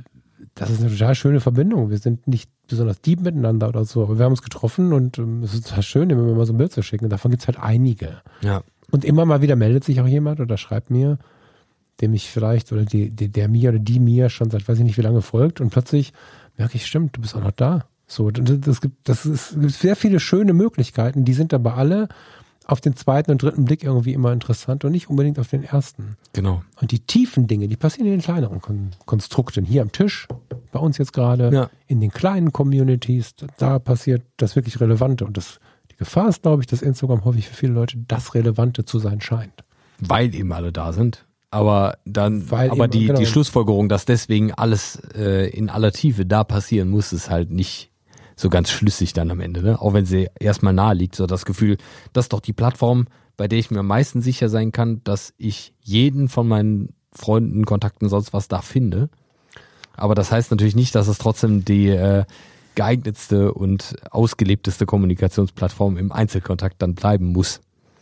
das ist eine total schöne Verbindung. Wir sind nicht besonders deep miteinander oder so, aber wir haben uns getroffen und es ist total schön, immer mal so ein Bild zu schicken. Und davon gibt es halt einige. Ja. Und immer mal wieder meldet sich auch jemand oder schreibt mir, dem ich vielleicht, oder der mir oder die mir schon seit weiß ich nicht wie lange folgt und plötzlich merke ich, stimmt, du bist auch noch da. So, es gibt sehr viele schöne Möglichkeiten, die sind aber alle auf den zweiten und dritten Blick irgendwie immer interessant und nicht unbedingt auf den ersten. Genau. Und die tiefen Dinge, die passieren in den kleineren Konstrukten. Hier am Tisch, bei uns jetzt gerade, in den kleinen Communities, da passiert das wirklich Relevante. Und die Gefahr ist, glaube ich, dass Instagram häufig für viele Leute das Relevante zu sein scheint. Weil eben alle da sind. Aber die Schlussfolgerung, dass deswegen alles in aller Tiefe da passieren muss, ist halt nicht so ganz schlüssig dann am Ende, ne? Auch wenn sie erstmal nahe liegt, so das Gefühl, das ist doch die Plattform, bei der ich mir am meisten sicher sein kann, dass ich jeden von meinen Freunden, Kontakten, sonst was da finde. Aber das heißt natürlich nicht, dass es trotzdem die geeignetste und ausgelebteste Kommunikationsplattform im Einzelkontakt dann bleiben muss.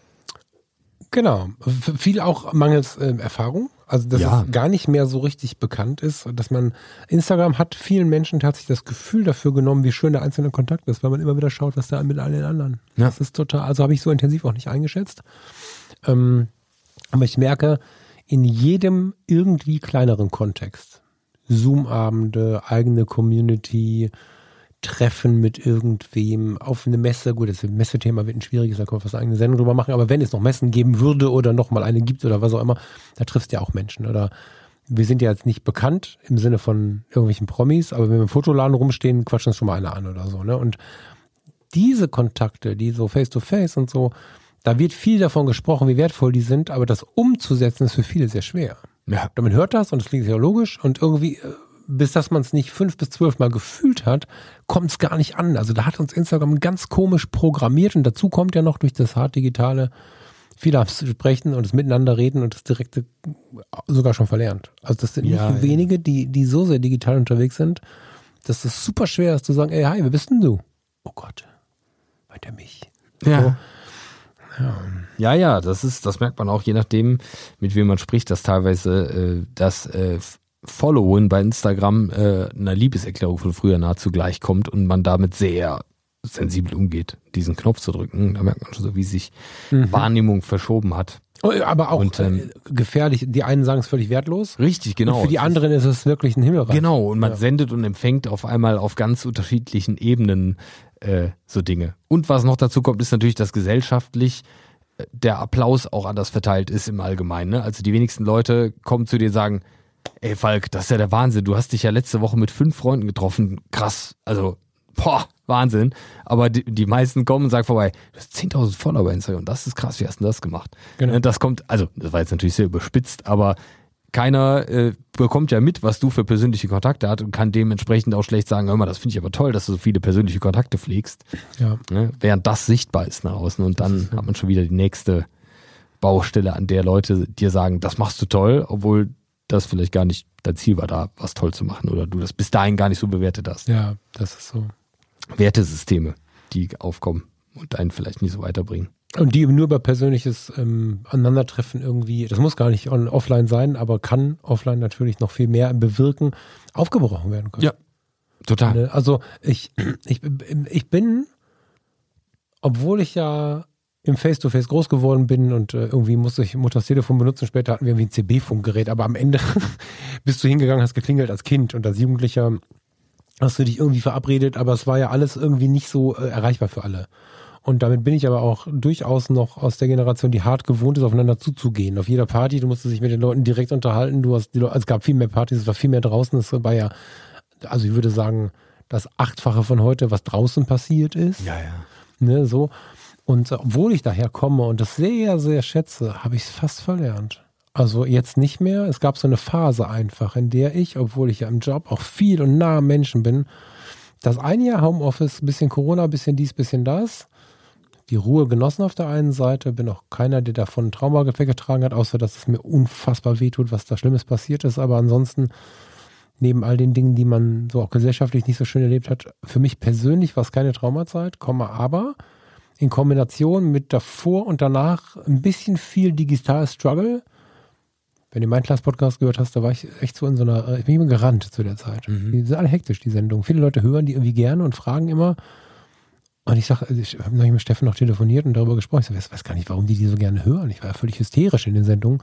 Genau. Viel auch mangels Erfahrung. Also, dass es gar nicht mehr so richtig bekannt ist. Dass Instagram hat vielen Menschen tatsächlich das Gefühl dafür genommen, wie schön der einzelne Kontakt ist, weil man immer wieder schaut, was da mit allen anderen. Ja. Das ist total, also habe ich so intensiv auch nicht eingeschätzt. Aber ich merke, in jedem irgendwie kleineren Kontext, Zoom-Abende, eigene Community, Treffen mit irgendwem auf eine Messe. Gut, das Messethema wird ein schwieriges, da können wir fast eine eigene Sendung drüber machen, aber wenn es noch Messen geben würde oder noch mal eine gibt oder was auch immer, da triffst du ja auch Menschen. Oder wir sind ja jetzt nicht bekannt im Sinne von irgendwelchen Promis, aber wenn wir im Fotoladen rumstehen, quatschen uns schon mal einer an oder so, ne? Und diese Kontakte, die so face-to-face und so, da wird viel davon gesprochen, wie wertvoll die sind, aber das umzusetzen ist für viele sehr schwer. Ja. Man hört das und es klingt ja logisch und irgendwie, bis dass man es nicht 5 bis 12 Mal gefühlt hat, kommt es gar nicht an. Also da hat uns Instagram ganz komisch programmiert und dazu kommt ja noch durch das hart Digitale viele sprechen und das Miteinander reden und das Direkte sogar schon verlernt. Also das sind nicht wenige, die so sehr digital unterwegs sind, dass es super schwer ist zu sagen, ey, hi, wer bist denn du? Oh Gott, meint er mich? Ja. So. Ja, das merkt man auch, je nachdem, mit wem man spricht, dass teilweise das Followen bei Instagram einer Liebeserklärung von früher nahezu gleichkommt und man damit sehr sensibel umgeht, diesen Knopf zu drücken. Da merkt man schon so, wie sich Wahrnehmung verschoben hat. Aber auch gefährlich. Die einen sagen es völlig wertlos. Richtig, genau. Und für die anderen ist es wirklich ein Himmelreich. Genau, und man sendet und empfängt auf einmal auf ganz unterschiedlichen Ebenen so Dinge. Und was noch dazu kommt, ist natürlich, dass gesellschaftlich der Applaus auch anders verteilt ist im Allgemeinen. Ne? Also die wenigsten Leute kommen zu dir und sagen, ey Falk, das ist ja der Wahnsinn, du hast dich ja letzte Woche mit 5 Freunden getroffen, krass, also Wahnsinn. Aber die meisten kommen und sagen vorbei, du hast 10.000 Follower bei Instagram, das ist krass, wie hast du das gemacht? Genau. Das kommt, also das war jetzt natürlich sehr überspitzt, aber keiner bekommt ja mit, was du für persönliche Kontakte hast und kann dementsprechend auch schlecht sagen, hör mal, das finde ich aber toll, dass du so viele persönliche Kontakte pflegst. Ja. Ne? Während das sichtbar ist nach außen und dann hat man schon wieder die nächste Baustelle, an der Leute dir sagen, das machst du toll, obwohl das vielleicht gar nicht dein Ziel war, da was toll zu machen oder du das bis dahin gar nicht so bewertet hast. Ja, das ist so. Wertesysteme, die aufkommen und einen vielleicht nicht so weiterbringen. Und die nur über persönliches Aneinandertreffen irgendwie, das muss gar nicht offline sein, aber kann offline natürlich noch viel mehr bewirken, aufgebrochen werden können. Ja, total. Also ich bin, obwohl ich ja im Face-to-Face groß geworden bin und irgendwie musste ich Mutters Telefon benutzen, später hatten wir irgendwie ein CB-Funkgerät, aber am Ende bist du hingegangen, hast geklingelt als Kind und als Jugendlicher hast du dich irgendwie verabredet, aber es war ja alles irgendwie nicht so erreichbar für alle. Und damit bin ich aber auch durchaus noch aus der Generation, die hart gewohnt ist, aufeinander zuzugehen. Auf jeder Party, du musstest dich mit den Leuten direkt unterhalten. Es gab viel mehr Partys, es war viel mehr draußen. Es war ja, also ich würde sagen, das 8-fache von heute, was draußen passiert ist. Ja. Ne, so. Und obwohl ich daher komme und das sehr, sehr schätze, habe ich es fast verlernt. Also jetzt nicht mehr. Es gab so eine Phase einfach, in der ich, obwohl ich ja im Job auch viel und nah am Menschen bin, das ein Jahr Homeoffice, bisschen Corona, bisschen dies, bisschen das, die Ruhe genossen auf der einen Seite, bin auch keiner, der davon ein Trauma weggetragen hat, außer dass es mir unfassbar wehtut, was da Schlimmes passiert ist. Aber ansonsten, neben all den Dingen, die man so auch gesellschaftlich nicht so schön erlebt hat, für mich persönlich war es keine Traumazeit, aber in Kombination mit davor und danach ein bisschen viel digital Struggle. Wenn du meinen Class-Podcast gehört hast, da war ich echt so in so einer, ich bin immer gerannt zu der Zeit. Die sind alle hektisch, die Sendungen. Viele Leute hören die irgendwie gerne und fragen immer. Und ich sage, ich habe noch mit Steffen noch telefoniert und darüber gesprochen. Ich sage, ich weiß gar nicht, warum die so gerne hören. Ich war ja völlig hysterisch in den Sendungen.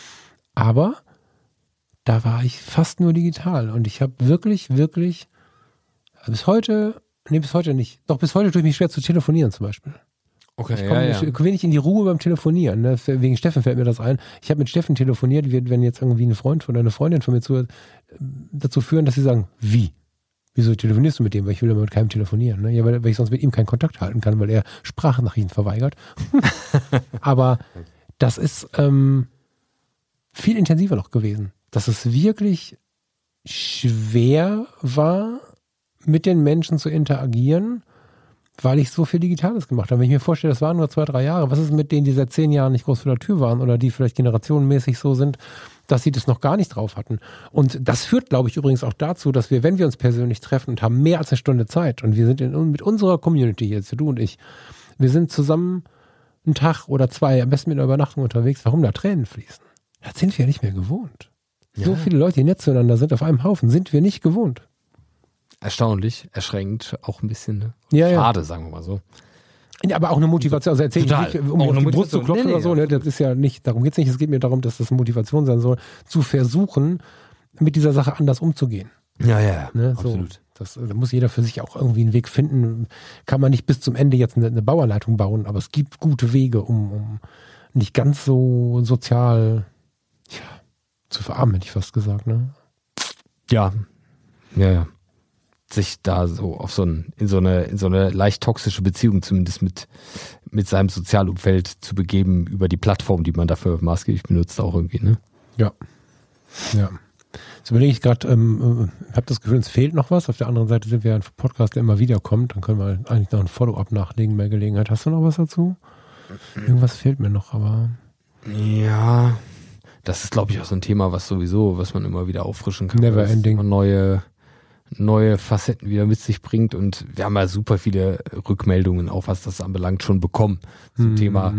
Aber da war ich fast nur digital. Und ich habe wirklich bis heute nicht. Doch bis heute tue ich mich schwer zu telefonieren zum Beispiel. Okay, Ich komme nicht in die Ruhe beim Telefonieren. Ne? Wegen Steffen fällt mir das ein. Ich habe mit Steffen telefoniert, wenn jetzt irgendwie ein Freund oder eine Freundin von mir zuhört, dazu führen, dass sie sagen, wie? Wieso telefonierst du mit dem? Weil ich will ja mit keinem telefonieren. Ne? Ja, weil ich sonst mit ihm keinen Kontakt halten kann, weil er Sprachnachrichten verweigert. Aber das ist viel intensiver noch gewesen. Dass es wirklich schwer war, mit den Menschen zu interagieren, weil ich so viel Digitales gemacht habe. Wenn ich mir vorstelle, das waren nur 2-3 Jahre, was ist mit denen, die seit 10 Jahren nicht groß vor der Tür waren oder die vielleicht generationenmäßig so sind, dass sie das noch gar nicht drauf hatten. Und das führt, glaube ich, übrigens auch dazu, dass wir, wenn wir uns persönlich treffen und haben mehr als eine Stunde Zeit und wir sind mit unserer Community jetzt, du und ich, wir sind zusammen einen Tag oder 2, am besten mit einer Übernachtung unterwegs, warum da Tränen fließen? Das sind wir nicht mehr gewohnt. Ja. So viele Leute, die nett zueinander sind auf einem Haufen, sind wir nicht gewohnt. Erstaunlich, erschreckend, auch ein bisschen, ne? Ja, schade, sagen wir mal so. Ja, aber auch eine Motivation, also erzähl ich nicht, um auf die Brust zu klopfen oder so, ne? Das ist ja nicht, darum geht's nicht, es geht mir darum, dass das eine Motivation sein soll, zu versuchen, mit dieser Sache anders umzugehen. Ja, ne? absolut. So, da muss jeder für sich auch irgendwie einen Weg finden. Kann man nicht bis zum Ende jetzt eine Bauanleitung bauen, aber es gibt gute Wege, um nicht ganz so sozial zu verarmen, hätte ich fast gesagt, ne? Ja. Sich da so in so eine leicht toxische Beziehung zumindest mit seinem Sozialumfeld zu begeben über die Plattform, die man dafür maßgeblich benutzt, auch irgendwie, ne? Ja. Jetzt überlege ich gerade, habe das Gefühl, uns fehlt noch was. Auf der anderen Seite sind wir ein Podcast, der immer wieder kommt. Dann können wir eigentlich noch ein Follow-up nachlegen bei Gelegenheit. Hast du noch was dazu? Irgendwas fehlt mir noch, aber... Ja, das ist, glaube ich, auch so ein Thema, was man immer wieder auffrischen kann. Never ending. Neue Facetten wieder mit sich bringt, und wir haben ja super viele Rückmeldungen, auch was das anbelangt, schon bekommen zum Thema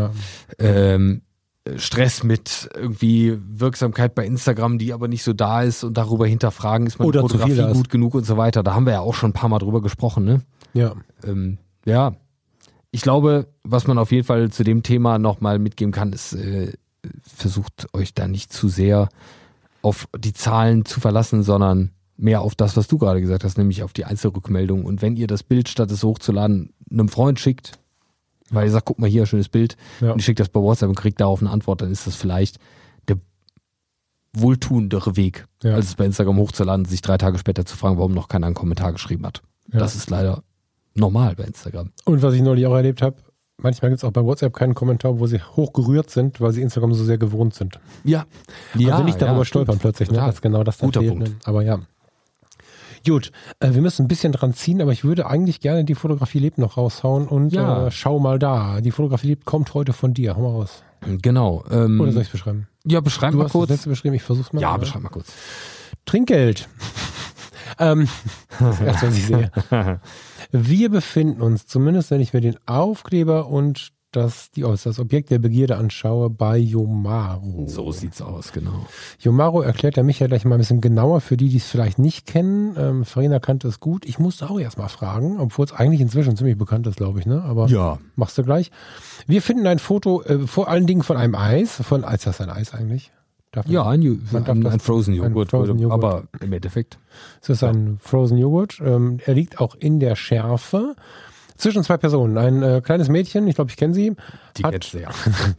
Stress mit irgendwie Wirksamkeit bei Instagram, die aber nicht so da ist, und darüber hinterfragen, ist meine Fotografie gut genug und so weiter. Da haben wir ja auch schon ein paar Mal drüber gesprochen, ne? Ja. Ja, ich glaube, was man auf jeden Fall zu dem Thema nochmal mitgeben kann, ist, versucht euch da nicht zu sehr auf die Zahlen zu verlassen, sondern mehr auf das, was du gerade gesagt hast, nämlich auf die Einzelrückmeldung. Und wenn ihr das Bild, statt es hochzuladen, einem Freund schickt, weil ihr sagt, guck mal hier, schönes Bild, und ihr schickt das bei WhatsApp und kriegt darauf eine Antwort, dann ist das vielleicht der wohltuendere Weg, als es bei Instagram hochzuladen, sich 3 Tage später zu fragen, warum noch keiner einen Kommentar geschrieben hat. Ja. Das ist leider normal bei Instagram. Und was ich neulich auch erlebt habe, manchmal gibt es auch bei WhatsApp keinen Kommentar, wo sie hochgerührt sind, weil sie Instagram so sehr gewohnt sind. Ja. Also nicht darüber stolpern plötzlich, ne? Das genau das dann fehlt. Ne? Aber ja. Gut, wir müssen ein bisschen dran ziehen, aber ich würde eigentlich gerne die Fotografie lebt noch raushauen und schau mal da. Die Fotografie lebt kommt heute von dir. Hau mal raus. Genau. Oder soll ich es beschreiben? Ja, beschreib mal kurz. Du hast das letzte beschrieben, ich versuch's mal. Ja, beschreib mal kurz. Trinkgeld. Das erste, was ich sehe. Wir befinden uns, zumindest wenn ich mir den Aufkleber und das Objekt der Begierde anschaue, bei Yomaro. So sieht's aus, genau. Yomaro erklärt der Michael gleich mal ein bisschen genauer, für die es vielleicht nicht kennen. Farina kannte es gut. Ich musste auch erst mal fragen, obwohl es eigentlich inzwischen ziemlich bekannt ist, glaube ich, ne? Aber machst du gleich. Wir finden ein Foto, vor allen Dingen von einem Eis. Ist das ein Eis eigentlich? Ein Frozen Joghurt, aber im Endeffekt. Es ist ein Frozen Joghurt. Er liegt auch in der Schärfe. Zwischen 2 Personen. Ein kleines Mädchen, ich glaube, ich kenne sie. Die kennst du, ja.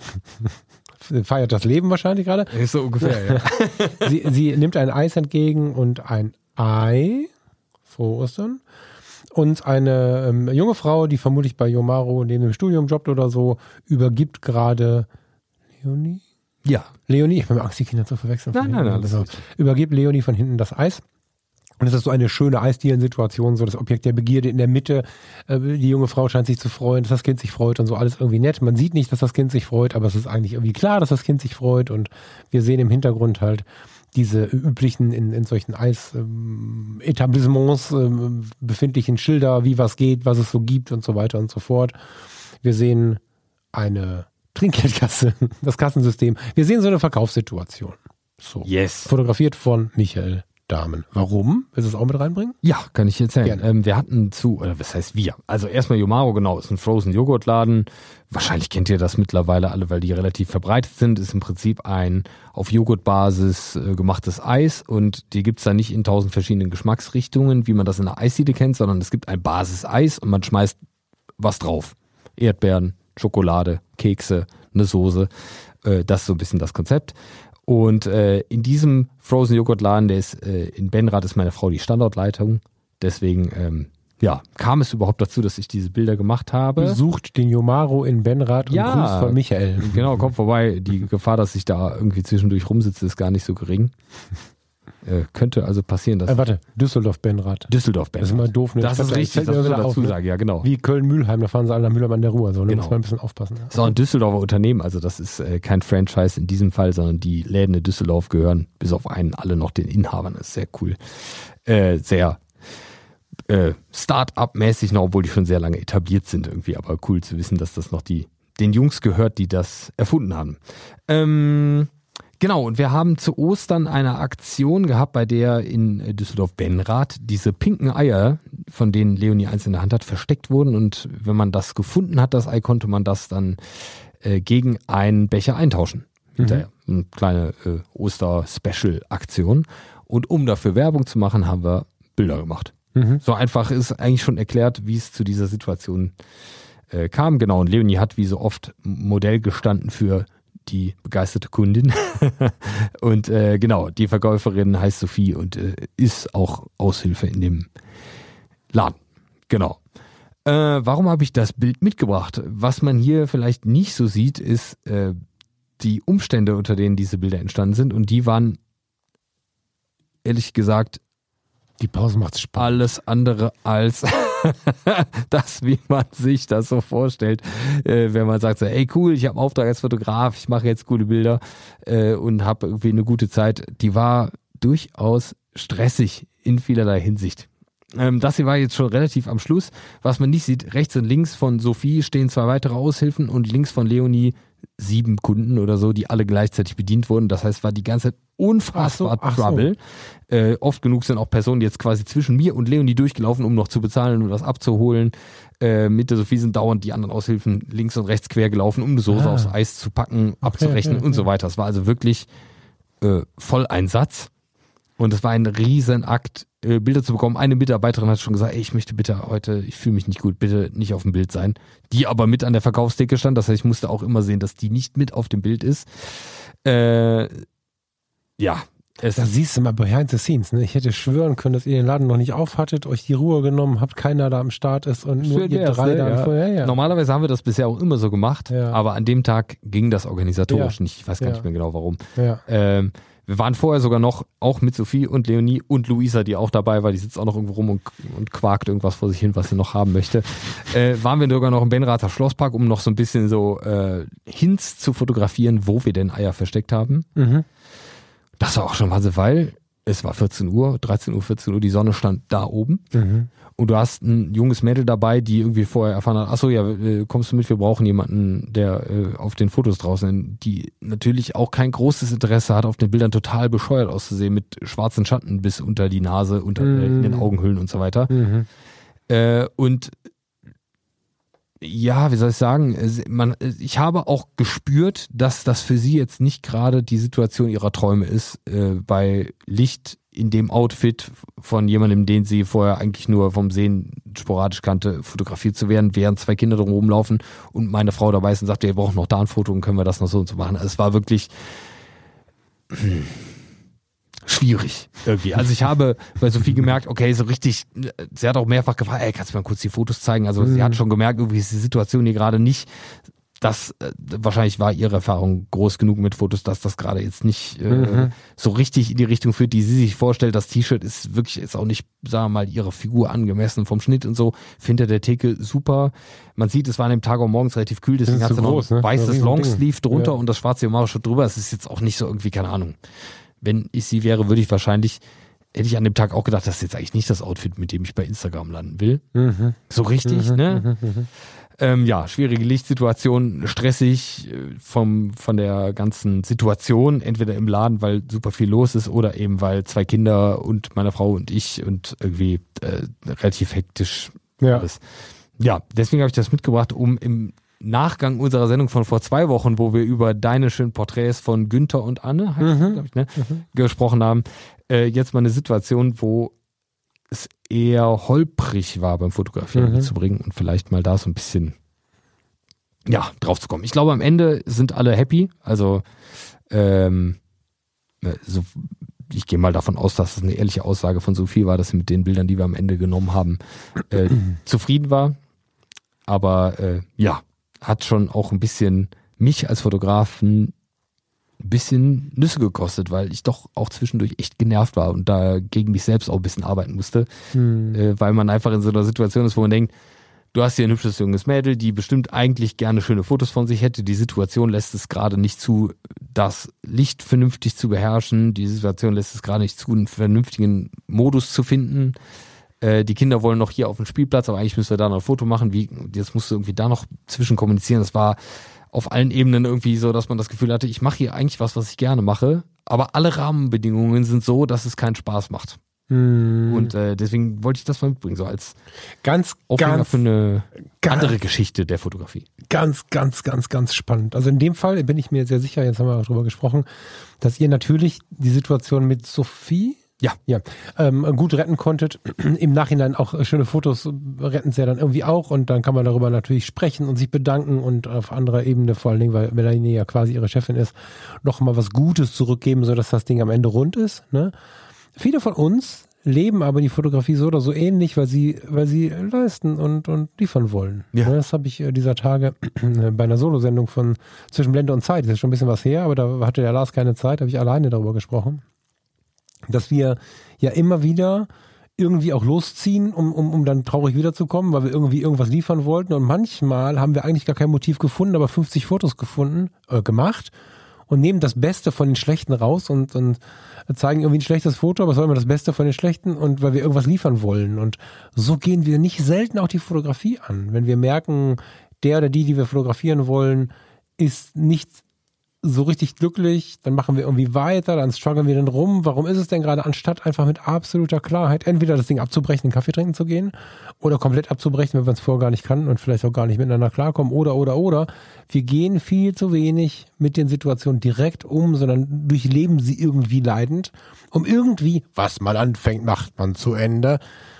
Feiert das Leben wahrscheinlich gerade. Ist so ungefähr, ja. Sie nimmt ein Eis entgegen und ein Ei. Frohe Ostern. Und eine junge Frau, die vermutlich bei Yomaro neben dem Studium jobbt oder so, übergibt gerade Leonie? Ja. Leonie, ich habe mir Angst, die Kinder zu verwechseln. Nein. Übergibt Leonie von hinten das Eis. Und es ist so eine schöne Eisdielen-Situation, so das Objekt der Begierde in der Mitte. Die junge Frau scheint sich zu freuen, dass das Kind sich freut und so, alles irgendwie nett. Man sieht nicht, dass das Kind sich freut, aber es ist eigentlich irgendwie klar, dass das Kind sich freut. Und wir sehen im Hintergrund halt diese üblichen in solchen Eis-Etablissements befindlichen Schilder, wie was geht, was es so gibt und so weiter und so fort. Wir sehen eine Trinkgeldkasse, das Kassensystem. Wir sehen so eine Verkaufssituation. So. Yes. Fotografiert von Michael Dahmen. Warum? Willst du es auch mit reinbringen? Ja, kann ich erzählen. Wir hatten was heißt wir? Also erstmal Yomaro, genau, ist ein Frozen Joghurtladen. Wahrscheinlich kennt ihr das mittlerweile alle, weil die relativ verbreitet sind. Ist im Prinzip ein auf Joghurtbasis gemachtes Eis, und die gibt's da nicht in 1000 verschiedenen Geschmacksrichtungen, wie man das in der Eisdiele kennt, sondern es gibt ein Basis-Eis und man schmeißt was drauf. Erdbeeren, Schokolade, Kekse, eine Soße. Das ist so ein bisschen das Konzept. Und in diesem Frozen Joghurt Laden, der ist in Benrath, ist meine Frau die Standortleitung. Deswegen kam es überhaupt dazu, dass ich diese Bilder gemacht habe. Besucht den Yomaro in Benrath und Gruß von Michael. Genau, kommt vorbei. Die Gefahr, dass ich da irgendwie zwischendurch rumsitze, ist gar nicht so gering. Könnte also passieren, dass... Düsseldorf-Benrath. Das ist immer doof. Das ist richtig, das muss man dazu sagen, ja genau. Wie Köln-Mülheim, da fahren sie alle nach Mülheim an der Ruhr. So, da muss man ein bisschen aufpassen. Das ist auch ein Düsseldorfer Unternehmen, also das ist kein Franchise in diesem Fall, sondern die Läden in Düsseldorf gehören bis auf einen alle noch den Inhabern. Das ist sehr cool. Sehr Start-up-mäßig noch, obwohl die schon sehr lange etabliert sind irgendwie, aber cool zu wissen, dass das noch den Jungs gehört, die das erfunden haben. Genau, und wir haben zu Ostern eine Aktion gehabt, bei der in Düsseldorf-Benrath diese pinken Eier, von denen Leonie eins in der Hand hat, versteckt wurden. Und wenn man das gefunden hat, das Ei, konnte man das dann gegen einen Becher eintauschen. Hinterher. Eine kleine Oster-Special-Aktion. Und um dafür Werbung zu machen, haben wir Bilder gemacht. So einfach ist eigentlich schon erklärt, wie es zu dieser Situation kam. Genau, und Leonie hat wie so oft Modell gestanden für die begeisterte Kundin. Und genau, die Verkäuferin heißt Sophie und ist auch Aushilfe in dem Laden. Genau. Warum habe ich das Bild mitgebracht? Was man hier vielleicht nicht so sieht, ist die Umstände, unter denen diese Bilder entstanden sind. Und die waren, ehrlich gesagt, Die Pause macht Spaß. alles andere als das, wie man sich das so vorstellt. Wenn man sagt so, ey cool, ich habe einen Auftrag als Fotograf, ich mache jetzt coole Bilder und habe irgendwie eine gute Zeit. Die war durchaus stressig in vielerlei Hinsicht. Das hier war jetzt schon relativ am Schluss. Was man nicht sieht, rechts und links von Sophie stehen 2 weitere Aushilfen und links von Leonie 7 Kunden oder so, die alle gleichzeitig bedient wurden. Das heißt, war die ganze Zeit unfassbar Trouble. Oft genug sind auch Personen jetzt quasi zwischen mir und Leonie durchgelaufen, um noch zu bezahlen und was abzuholen. Mit der Sophie sind dauernd die anderen Aushilfen links und rechts quer gelaufen, um eine Soße aufs Eis zu packen, abzurechnen und so weiter. Es war also wirklich Volleinsatz. Und es war ein Riesenakt, Bilder zu bekommen. Eine Mitarbeiterin hat schon gesagt, ey, ich möchte bitte heute, ich fühle mich nicht gut, bitte nicht auf dem Bild sein. Die aber mit an der Verkaufstheke stand, das heißt, ich musste auch immer sehen, dass die nicht mit auf dem Bild ist. Ja. Da siehst du mal behind the scenes. Ne? Ich hätte schwören können, dass ihr den Laden noch nicht aufhattet, euch die Ruhe genommen habt, keiner da am Start ist und nur ihr 3 da vorher. Ja. Normalerweise haben wir das bisher auch immer so gemacht, Ja. aber an dem Tag ging das organisatorisch Ja. nicht. Ich weiß gar nicht mehr genau warum. Ja. Wir waren vorher sogar noch, auch mit Sophie und Leonie und Luisa, die auch dabei war, die sitzt auch noch irgendwo rum und quakt irgendwas vor sich hin, was sie noch haben möchte. Waren wir sogar noch im Benrather Schlosspark, um noch so ein bisschen so Hints zu fotografieren, wo wir denn Eier versteckt haben. Mhm. Das war auch schon Wahnsinn, weil es war 14 Uhr, 13 Uhr, 14 Uhr, die Sonne stand da oben. Mhm. Und du hast ein junges Mädel dabei, die irgendwie vorher erfahren hat, achso, ja, kommst du mit, wir brauchen jemanden, der auf den Fotos draußen, die natürlich auch kein großes Interesse hat, auf den Bildern total bescheuert auszusehen, mit schwarzen Schatten bis unter die Nase, in den Augenhöhlen und so weiter. Mhm. Und ja, wie soll ich sagen, ich habe auch gespürt, dass das für sie jetzt nicht gerade die Situation ihrer Träume ist, bei Licht in dem Outfit von jemandem, den sie vorher eigentlich nur vom Sehen sporadisch kannte, fotografiert zu werden, während 2 Kinder drum rumlaufen und meine Frau dabei ist und sagt, wir brauchen noch da ein Foto und können wir das noch so und so machen. Also es war wirklich schwierig irgendwie. Also ich habe bei Sophie gemerkt, okay, so richtig, sie hat auch mehrfach gefragt, ey, kannst du mir mal kurz die Fotos zeigen? Also sie hat schon gemerkt, irgendwie ist die Situation hier gerade nicht, wahrscheinlich war ihre Erfahrung groß genug mit Fotos, dass das gerade jetzt nicht so richtig in die Richtung führt, die sie sich vorstellt. Das T-Shirt ist wirklich jetzt auch nicht, sagen wir mal, ihrer Figur angemessen vom Schnitt und so. Hinter der Theke super. Man sieht, es war an dem Tag auch morgens relativ kühl, deswegen hat sie noch ein weißes Longsleeve drunter und das schwarze Yamaha-Shirt drüber. Es ist jetzt auch nicht so irgendwie, keine Ahnung. Wenn ich sie wäre, würde ich wahrscheinlich, hätte ich an dem Tag auch gedacht, das ist jetzt eigentlich nicht das Outfit, mit dem ich bei Instagram landen will. So richtig, ne? Ja, schwierige Lichtsituation, stressig von der ganzen Situation, entweder im Laden, weil super viel los ist oder eben weil 2 Kinder und meine Frau und ich und irgendwie relativ hektisch alles. Ja, deswegen habe ich das mitgebracht, um im Nachgang unserer Sendung von vor 2 Wochen, wo wir über deine schönen Porträts von Günther und Anne, glaube ich, ne, gesprochen haben, jetzt mal eine Situation, wo es eher holprig war beim Fotografieren mitzubringen und vielleicht mal da so ein bisschen drauf zu kommen. Ich glaube, am Ende sind alle happy. Also ich gehe mal davon aus, dass es eine ehrliche Aussage von Sophie war, dass sie mit den Bildern, die wir am Ende genommen haben, zufrieden war. Aber hat schon auch ein bisschen mich als Fotografen ein bisschen Nüsse gekostet, weil ich doch auch zwischendurch echt genervt war und da gegen mich selbst auch ein bisschen arbeiten musste, weil man einfach in so einer Situation ist, wo man denkt, du hast hier ein hübsches junges Mädel, die bestimmt eigentlich gerne schöne Fotos von sich hätte. Die Situation lässt es gerade nicht zu, das Licht vernünftig zu beherrschen. Die Situation lässt es gerade nicht zu, einen vernünftigen Modus zu finden. Die Kinder wollen noch hier auf dem Spielplatz, aber eigentlich müssen wir da noch ein Foto machen. Jetzt musst du irgendwie da noch zwischen kommunizieren. Das war auf allen Ebenen irgendwie so, dass man das Gefühl hatte, ich mache hier eigentlich was ich gerne mache, aber alle Rahmenbedingungen sind so, dass es keinen Spaß macht. Und deswegen wollte ich das mal mitbringen, so als Aufhänger für eine andere Geschichte der Fotografie. Ganz spannend. Also in dem Fall bin ich mir sehr sicher, jetzt haben wir auch drüber gesprochen, dass ihr natürlich die Situation mit Sophie Ja, gut retten konntet. Im Nachhinein auch schöne Fotos retten sie ja dann irgendwie auch und dann kann man darüber natürlich sprechen und sich bedanken und auf anderer Ebene, vor allen Dingen, weil Melanie ja quasi ihre Chefin ist, noch mal was Gutes zurückgeben, sodass das Ding am Ende rund ist. Ne? Viele von uns leben aber die Fotografie so oder so ähnlich, weil sie leisten und liefern wollen. Ja. Das habe ich dieser Tage bei einer Solosendung von Zwischen Blende und Zeit, das ist schon ein bisschen was her, aber da hatte der Lars keine Zeit, habe ich alleine darüber gesprochen, dass wir ja immer wieder irgendwie auch losziehen, um dann traurig wiederzukommen, weil wir irgendwie irgendwas liefern wollten und manchmal haben wir eigentlich gar kein Motiv gefunden, aber 50 Fotos gemacht und nehmen das Beste von den Schlechten raus und zeigen irgendwie ein schlechtes Foto, aber es soll immer das Beste von den Schlechten und weil wir irgendwas liefern wollen und so gehen wir nicht selten auch die Fotografie an. Wenn wir merken, der oder die wir fotografieren wollen, ist nicht so richtig glücklich, dann machen wir irgendwie weiter, dann strugglen wir dann rum. Warum ist es denn gerade, anstatt einfach mit absoluter Klarheit entweder das Ding abzubrechen, einen Kaffee trinken zu gehen oder komplett abzubrechen, wenn man es vorher gar nicht kann und vielleicht auch gar nicht miteinander klarkommen oder. Wir gehen viel zu wenig mit den Situationen direkt um, sondern durchleben sie irgendwie leidend, um irgendwie, was man anfängt, macht man zu Ende,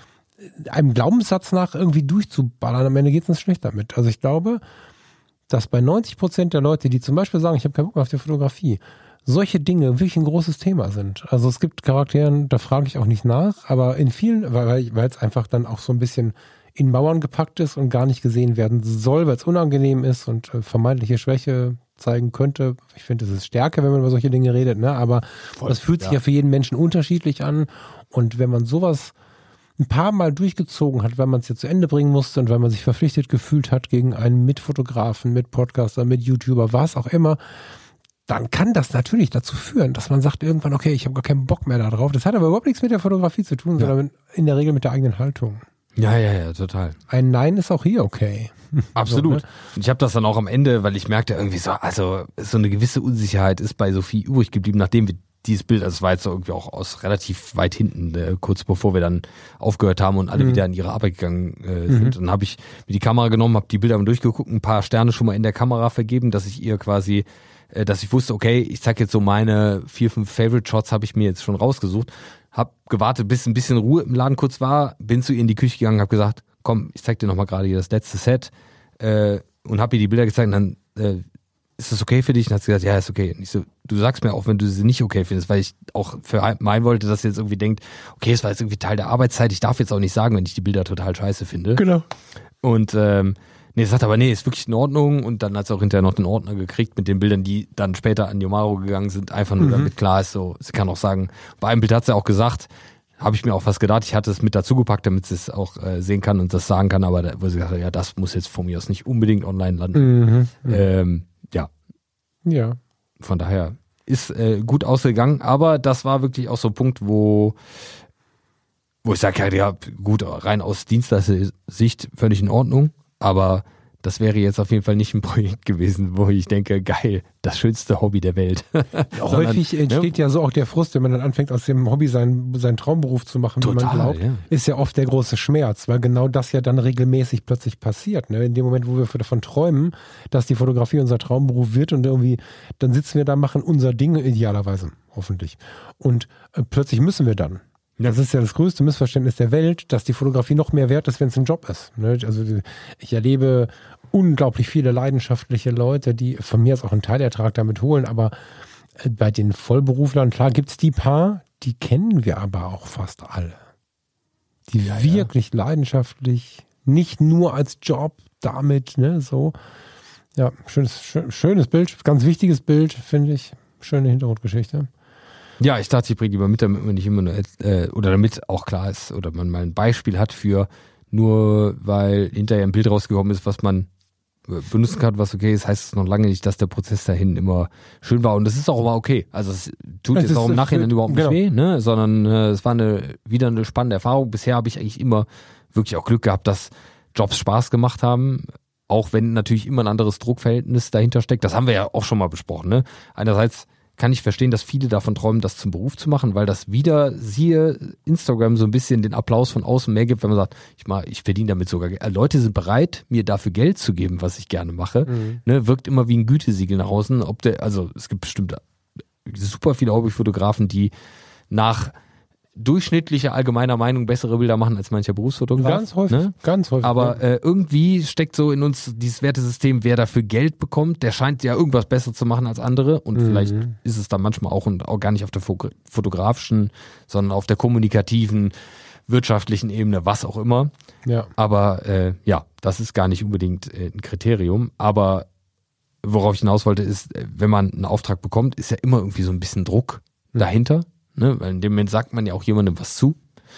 einem Glaubenssatz nach irgendwie durchzuballern. Am Ende geht es uns schlecht damit. Also ich glaube, dass bei 90% der Leute, die zum Beispiel sagen, ich habe keinen Bock mehr auf die Fotografie, solche Dinge wirklich ein großes Thema sind. Also es gibt Charakteren, da frage ich auch nicht nach, aber in vielen, weil es einfach dann auch so ein bisschen in Mauern gepackt ist und gar nicht gesehen werden soll, weil es unangenehm ist und vermeintliche Schwäche zeigen könnte. Ich finde, es ist Stärke, wenn man über solche Dinge redet, ne? Aber das fühlt sich ja für jeden Menschen unterschiedlich an und wenn man sowas ein paar Mal durchgezogen hat, weil man es ja zu Ende bringen musste und weil man sich verpflichtet gefühlt hat gegen einen Mitfotografen, mit Podcaster, mit YouTuber, was auch immer, dann kann das natürlich dazu führen, dass man sagt irgendwann, okay, ich habe gar keinen Bock mehr da drauf. Das hat aber überhaupt nichts mit der Fotografie zu tun, sondern in der Regel mit der eigenen Haltung. Ja, total. Ein Nein ist auch hier okay. Absolut. So, ne? Und ich habe das dann auch am Ende, weil ich merkte irgendwie so, also so eine gewisse Unsicherheit ist bei Sophie übrig geblieben, nachdem wir dieses Bild, also es war jetzt irgendwie auch aus relativ weit hinten, kurz bevor wir dann aufgehört haben und alle wieder in ihre Arbeit gegangen sind. Dann habe ich mir die Kamera genommen, habe die Bilder mal durchgeguckt, ein paar Sterne schon mal in der Kamera vergeben, dass ich ihr quasi, dass ich wusste, okay, ich zeig jetzt so meine 4, 5 Favorite Shots, habe ich mir jetzt schon rausgesucht, habe gewartet, bis ein bisschen Ruhe im Laden kurz war, bin zu ihr in die Küche gegangen, habe gesagt, komm, ich zeig dir nochmal gerade hier das letzte Set und habe ihr die Bilder gezeigt und dann ist das okay für dich? Und hat sie gesagt, ja, ist okay. Und ich so, du sagst mir auch, wenn du sie nicht okay findest, weil ich auch vermeiden wollte, dass sie jetzt irgendwie denkt, okay, es war jetzt irgendwie Teil der Arbeitszeit, ich darf jetzt auch nicht sagen, wenn ich die Bilder total scheiße finde. Genau. Und nee, sagt aber, nee, ist wirklich in Ordnung. Und dann hat sie auch hinterher noch den Ordner gekriegt mit den Bildern, die dann später an Yomaro gegangen sind, einfach nur damit klar ist, so, sie kann auch sagen, bei einem Bild hat sie auch gesagt, habe ich mir auch was gedacht, ich hatte es mit dazu gepackt, damit sie es auch sehen kann und das sagen kann, aber da, wo sie gesagt hat, ja, das muss jetzt von mir aus nicht unbedingt online landen. Ja. Von daher ist gut ausgegangen, aber das war wirklich auch so ein Punkt, wo ich sage, ja, gut, rein aus Dienstleister-Sicht völlig in Ordnung, aber das wäre jetzt auf jeden Fall nicht ein Projekt gewesen, wo ich denke, geil, das schönste Hobby der Welt. Häufig entsteht ja so auch der Frust, wenn man dann anfängt, aus dem Hobby seinen Traumberuf zu machen, wie man glaubt, ist ja oft der große Schmerz, weil genau das ja dann regelmäßig plötzlich passiert. Ne? In dem Moment, wo wir davon träumen, dass die Fotografie unser Traumberuf wird und irgendwie, dann sitzen wir da, machen unser Ding, idealerweise, hoffentlich. Und plötzlich müssen wir dann. Das ist ja das größte Missverständnis der Welt, dass die Fotografie noch mehr wert ist, wenn es ein Job ist. Also ich erlebe unglaublich viele leidenschaftliche Leute, die von mir aus auch einen Teilertrag damit holen, aber bei den Vollberuflern, klar gibt es die paar, die kennen wir aber auch fast alle. Die wirklich leidenschaftlich, nicht nur als Job damit, ne, so. Ja, schönes Bild, ganz wichtiges Bild, finde ich. Schöne Hintergrundgeschichte. Ja, ich dachte, ich bringe die mal mit, damit man nicht immer nur, oder damit auch klar ist, oder man mal ein Beispiel hat für, nur weil hinterher ein Bild rausgekommen ist, was man benutzen kann, was okay ist, heißt es noch lange nicht, dass der Prozess dahin immer schön war. Und das ist auch immer okay. Also es tut jetzt auch im Nachhinein überhaupt nicht weh, ne? Sondern es war wieder eine spannende Erfahrung. Bisher habe ich eigentlich immer wirklich auch Glück gehabt, dass Jobs Spaß gemacht haben, auch wenn natürlich immer ein anderes Druckverhältnis dahinter steckt. Das haben wir ja auch schon mal besprochen, ne? Einerseits kann ich verstehen, dass viele davon träumen, das zum Beruf zu machen, weil das wieder, siehe Instagram, so ein bisschen den Applaus von außen mehr gibt, wenn man sagt, ich verdiene damit sogar Geld. Leute sind bereit, mir dafür Geld zu geben, was ich gerne mache. Ne, wirkt immer wie ein Gütesiegel nach außen. Also es gibt bestimmt super viele Hobbyfotografen, die nach durchschnittliche allgemeiner Meinung bessere Bilder machen als mancher Berufsfotograf. Ganz häufig, ne? ganz häufig. Aber irgendwie steckt so in uns dieses Wertesystem, wer dafür Geld bekommt, der scheint ja irgendwas besser zu machen als andere. Und vielleicht ist es dann manchmal auch und auch gar nicht auf der fotografischen, sondern auf der kommunikativen, wirtschaftlichen Ebene, was auch immer. Ja. Aber das ist gar nicht unbedingt ein Kriterium. Aber worauf ich hinaus wollte, ist, wenn man einen Auftrag bekommt, ist ja immer irgendwie so ein bisschen Druck dahinter. Ne? Weil in dem Moment sagt man ja auch jemandem was zu.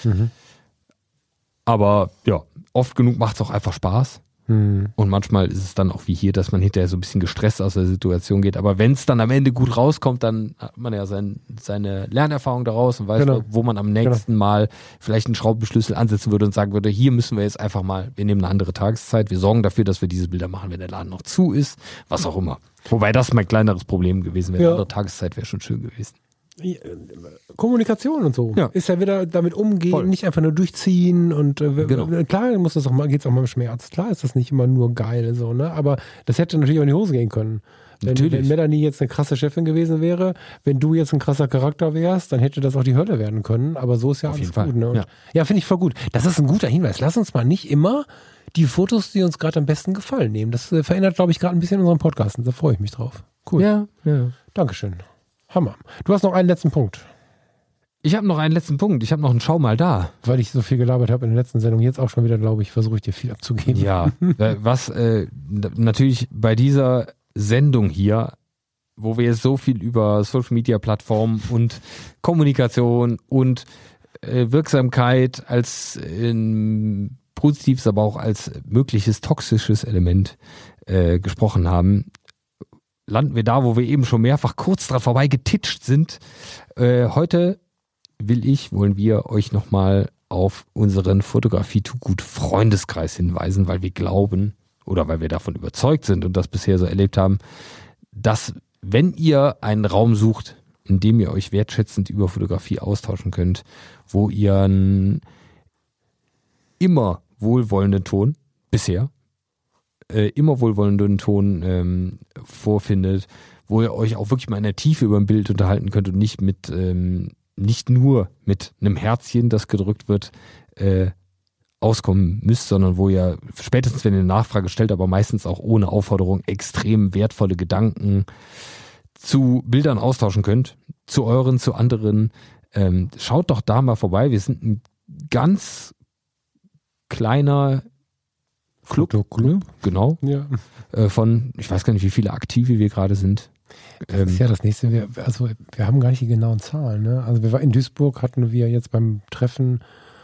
Aber ja, oft genug macht es auch einfach Spaß. Und manchmal ist es dann auch wie hier, dass man hinterher so ein bisschen gestresst aus der Situation geht. Aber wenn es dann am Ende gut rauskommt, dann hat man ja seine Lernerfahrung daraus und weiß, wo man am nächsten Mal vielleicht einen Schraubenschlüssel ansetzen würde und sagen würde, hier müssen wir jetzt einfach mal, wir nehmen eine andere Tageszeit, wir sorgen dafür, dass wir diese Bilder machen, wenn der Laden noch zu ist, was auch immer. Wobei das mein kleineres Problem gewesen wäre. Eine andere Tageszeit wäre schon schön gewesen. Kommunikation und so. Ja. Ist ja wieder damit umgehen, nicht einfach nur durchziehen und klar muss das auch mal, geht's auch mal im Schmerz. Klar ist das nicht immer nur geil, so, ne? Aber das hätte natürlich auch in die Hose gehen können. Wenn Melanie jetzt eine krasse Chefin gewesen wäre, wenn du jetzt ein krasser Charakter wärst, dann hätte das auch die Hölle werden können. Aber so ist ja alles gut. Ne? Ja, finde ich voll gut. Das ist ein guter Hinweis. Lass uns mal nicht immer die Fotos, die uns gerade am besten gefallen, nehmen. Das verändert, glaube ich, gerade ein bisschen unseren Podcast. Da freue ich mich drauf. Cool. Ja. Dankeschön. Hammer. Du hast noch einen letzten Punkt. Ich habe noch einen letzten Punkt. Ich habe noch einen Schau mal da. Weil ich so viel gelabert habe in der letzten Sendung, jetzt auch schon wieder, glaube ich, versuche ich dir viel abzugeben. Ja, was natürlich bei dieser Sendung hier, wo wir jetzt so viel über Social Media Plattformen und Kommunikation und Wirksamkeit als positives, aber auch als mögliches toxisches Element gesprochen haben, landen wir da, wo wir eben schon mehrfach kurz dran vorbei getitscht sind. Heute wollen wir euch nochmal auf unseren Fotografie-Tut-Gut-Freundeskreis hinweisen, weil wir glauben oder weil wir davon überzeugt sind und das bisher so erlebt haben, dass wenn ihr einen Raum sucht, in dem ihr euch wertschätzend über Fotografie austauschen könnt, wo ihr einen immer wohlwollenden Ton vorfindet, wo ihr euch auch wirklich mal in der Tiefe über ein Bild unterhalten könnt und nicht nur mit einem Herzchen, das gedrückt wird, auskommen müsst, sondern wo ihr spätestens, wenn ihr eine Nachfrage stellt, aber meistens auch ohne Aufforderung extrem wertvolle Gedanken zu Bildern austauschen könnt, zu euren, zu anderen. Schaut doch da mal vorbei. Wir sind ein ganz kleiner Club. Genau. Ja. Von, ich weiß gar nicht, wie viele Aktive wir gerade sind. Das ist ja das nächste. Wir haben gar nicht die genauen Zahlen. Ne? Also in Duisburg hatten wir jetzt beim Treffen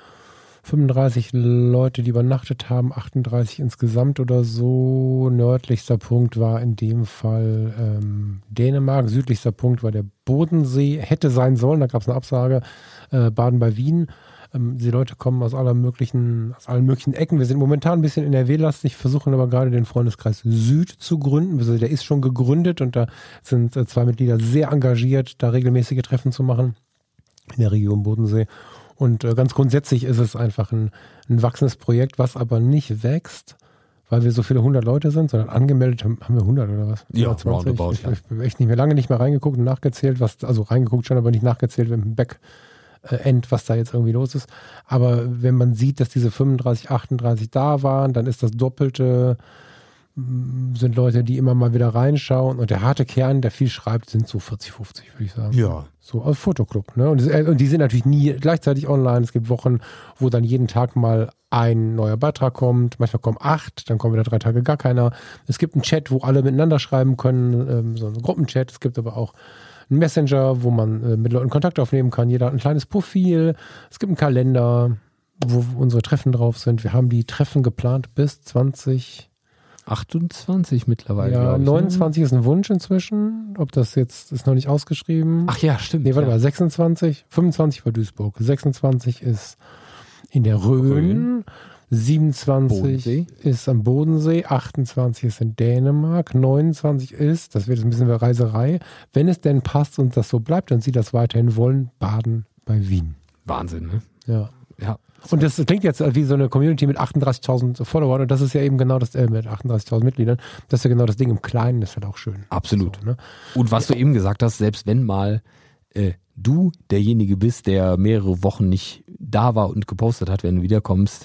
35 Leute, die übernachtet haben, 38 insgesamt oder so. Nördlichster Punkt war in dem Fall Dänemark. Südlichster Punkt war der Bodensee. Hätte sein sollen, da gab es eine Absage. Baden bei Wien. Die Leute kommen aus allen möglichen Ecken. Wir sind momentan ein bisschen NRW-lastig, versuchen aber gerade den Freundeskreis Süd zu gründen. Also der ist schon gegründet und da sind 2 Mitglieder sehr engagiert, da regelmäßige Treffen zu machen in der Region Bodensee. Und ganz grundsätzlich ist es einfach ein wachsendes Projekt, was aber nicht wächst, weil wir so viele 100 Leute sind, sondern angemeldet haben wir 100 oder was? Ja, 20. Ich habe echt lange nicht mehr reingeguckt und nachgezählt, reingeguckt schon, aber nicht nachgezählt mit dem Backend, was da jetzt irgendwie los ist. Aber wenn man sieht, dass diese 35, 38 da waren, dann ist das Doppelte, sind Leute, die immer mal wieder reinschauen und der harte Kern, der viel schreibt, sind so 40, 50, würde ich sagen. Ja. So aus Fotoclub. Ne? Und die sind natürlich nie gleichzeitig online. Es gibt Wochen, wo dann jeden Tag mal ein neuer Beitrag kommt. Manchmal kommen 8, dann kommen wieder 3 Tage gar keiner. Es gibt einen Chat, wo alle miteinander schreiben können, so einen Gruppenchat. Es gibt aber auch einen Messenger, wo man mit Leuten Kontakt aufnehmen kann. Jeder hat ein kleines Profil. Es gibt einen Kalender, wo unsere Treffen drauf sind. Wir haben die Treffen geplant bis 2028 mittlerweile. Ja, 29 ist ein Wunsch inzwischen. Ob das jetzt ist noch nicht ausgeschrieben. Ach ja, stimmt. Nee, warte mal, 26, 25 war Duisburg, 26 ist in der Rhön, 27 Bodensee. ist am Bodensee, 28 ist in Dänemark, 29 ist, das wird jetzt ein bisschen eine Reiserei, wenn es denn passt und das so bleibt und Sie das weiterhin wollen, Baden bei Wien. Wahnsinn, ne? Ja. Ja. Und das klingt jetzt wie so eine Community mit 38.000 Followern und das ist ja eben genau das, mit 38.000 Mitgliedern, das ist ja genau das Ding im Kleinen, das ist halt auch schön. Absolut. So, ne? Und was du eben gesagt hast, selbst wenn mal du derjenige bist, der mehrere Wochen nicht da war und gepostet hat, wenn du wiederkommst,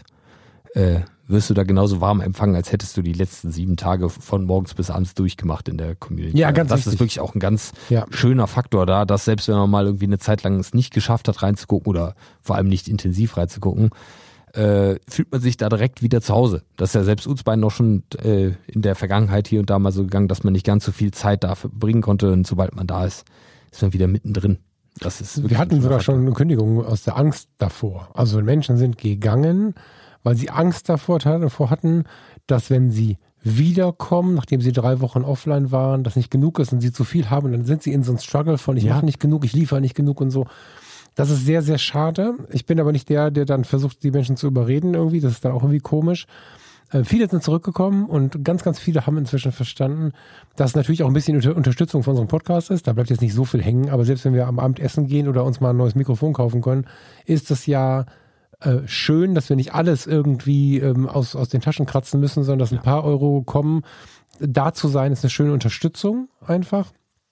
wirst du da genauso warm empfangen, als hättest du die letzten 7 Tage von morgens bis abends durchgemacht in der Community. Ja, ganz das richtig. ist wirklich auch ein ganz schöner Faktor da, dass selbst wenn man mal irgendwie eine Zeit lang es nicht geschafft hat reinzugucken oder vor allem nicht intensiv reinzugucken, fühlt man sich da direkt wieder zu Hause. Das ist ja selbst uns beiden noch schon in der Vergangenheit hier und da mal so gegangen, dass man nicht ganz so viel Zeit dafür bringen konnte und sobald man da ist, ist man wieder mittendrin. Das ist Wir hatten sogar schon eine Kündigung aus der Angst davor. Also Menschen sind gegangen, weil sie Angst davor hatten, dass wenn sie wiederkommen, nachdem sie 3 Wochen offline waren, das nicht genug ist und sie zu viel haben, und dann sind sie in so einem Struggle von ich mache nicht genug, ich liefere nicht genug und so. Das ist sehr, sehr schade. Ich bin aber nicht der dann versucht, die Menschen zu überreden irgendwie. Das ist dann auch irgendwie komisch. Viele sind zurückgekommen und ganz, ganz viele haben inzwischen verstanden, dass natürlich auch ein bisschen Unterstützung von unserem Podcast ist. Da bleibt jetzt nicht so viel hängen, aber selbst wenn wir am Abend essen gehen oder uns mal ein neues Mikrofon kaufen können, ist das ja schön, dass wir nicht alles irgendwie aus den Taschen kratzen müssen, sondern dass ein paar Euro kommen. Da zu sein, ist eine schöne Unterstützung einfach.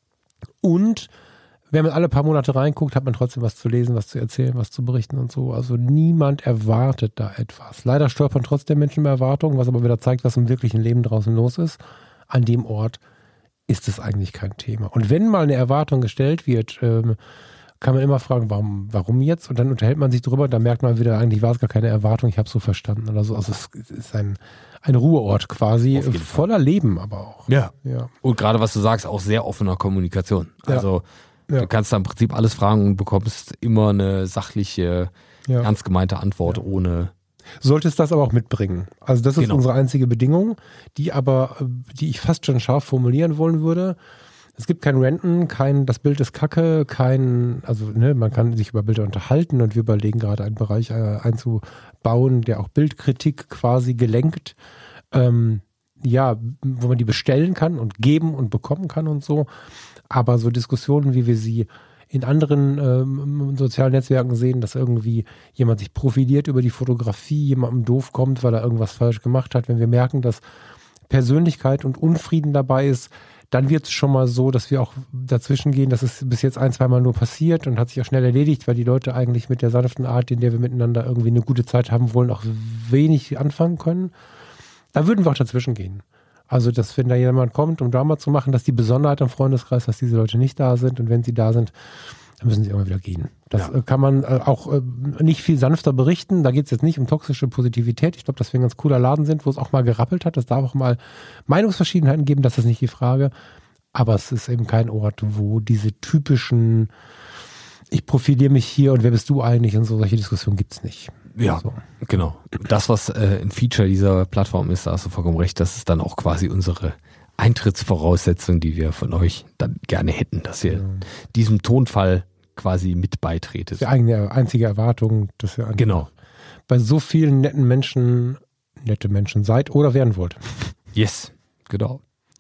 Und wenn man alle paar Monate reinguckt, hat man trotzdem was zu lesen, was zu erzählen, was zu berichten und so. Also niemand erwartet da etwas. Leider stolpern trotzdem Menschen über Erwartungen, was aber wieder zeigt, was im wirklichen Leben draußen los ist. An dem Ort ist es eigentlich kein Thema. Und wenn mal eine Erwartung gestellt wird, kann man immer fragen, warum jetzt? Und dann unterhält man sich drüber, da merkt man wieder, eigentlich war es gar keine Erwartung, ich habe es so verstanden oder so. Also es ist ein Ruheort quasi, voller Leben aber auch. Ja. Und gerade was du sagst, auch sehr offener Kommunikation. Also du kannst da im Prinzip alles fragen und bekommst immer eine sachliche, ernst gemeinte Antwort ohne... Solltest das aber auch mitbringen. Also das ist unsere einzige Bedingung, die ich fast schon scharf formulieren wollen würde. Es gibt kein Ranten, das Bild ist kacke, man kann sich über Bilder unterhalten und wir überlegen gerade einen Bereich einzubauen, der auch Bildkritik quasi gelenkt, wo man die bestellen kann und geben und bekommen kann und so. Aber so Diskussionen, wie wir sie in anderen sozialen Netzwerken sehen, dass irgendwie jemand sich profiliert über die Fotografie, jemandem doof kommt, weil er irgendwas falsch gemacht hat. Wenn wir merken, dass Persönlichkeit und Unfrieden dabei ist, dann wird es schon mal so, dass wir auch dazwischen gehen. Das ist bis jetzt 1-2 Mal nur passiert und hat sich auch schnell erledigt, weil die Leute eigentlich mit der sanften Art, in der wir miteinander irgendwie eine gute Zeit haben wollen, auch wenig anfangen können. Da würden wir auch dazwischen gehen. Also, dass wenn da jemand kommt, um Drama zu machen, dass die Besonderheit am Freundeskreis, dass diese Leute nicht da sind und wenn sie da sind, dann müssen sie immer wieder gehen. Das kann man auch nicht viel sanfter berichten. Da geht es jetzt nicht um toxische Positivität. Ich glaube, dass wir ein ganz cooler Laden sind, wo es auch mal gerappelt hat. Es darf auch mal Meinungsverschiedenheiten geben, das ist nicht die Frage. Aber es ist eben kein Ort, wo diese typischen ich profiliere mich hier und wer bist du eigentlich und so, solche Diskussionen gibt es nicht. Ja, so. Genau. Das, was ein Feature dieser Plattform ist, da hast du vollkommen recht, das ist dann auch quasi unsere Eintrittsvoraussetzung, die wir von euch dann gerne hätten, dass ihr diesem Tonfall quasi mit beitretet. Die eigene einzige Erwartung, dass ihr bei so vielen nette Menschen seid oder werden wollt. Yes, genau.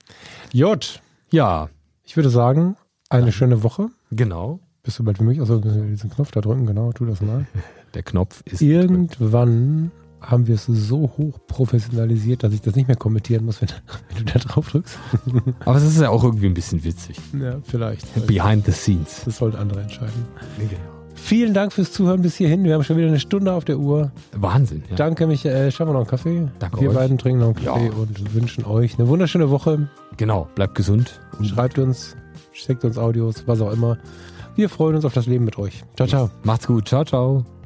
Jod. Ja. Ich würde sagen, eine schöne Woche. Genau. Bist du bald für mich? Also diesen Knopf da drücken, genau, tu das mal. Der Knopf ist... Irgendwann haben wir es so hoch professionalisiert, dass ich das nicht mehr kommentieren muss, wenn du da drauf drückst. Aber es ist ja auch irgendwie ein bisschen witzig. Ja, vielleicht. Behind the scenes. Das sollten andere entscheiden. Genau. Vielen Dank fürs Zuhören bis hierhin. Wir haben schon wieder eine Stunde auf der Uhr. Wahnsinn. Ja. Danke, Michael. Schauen wir noch einen Kaffee. Danke wir euch. beiden trinken noch einen Kaffee und wünschen euch eine wunderschöne Woche. Genau, bleibt gesund. Schreibt uns, schickt uns Audios, was auch immer. Wir freuen uns auf das Leben mit euch. Ciao, ciao. Macht's gut. Ciao, ciao.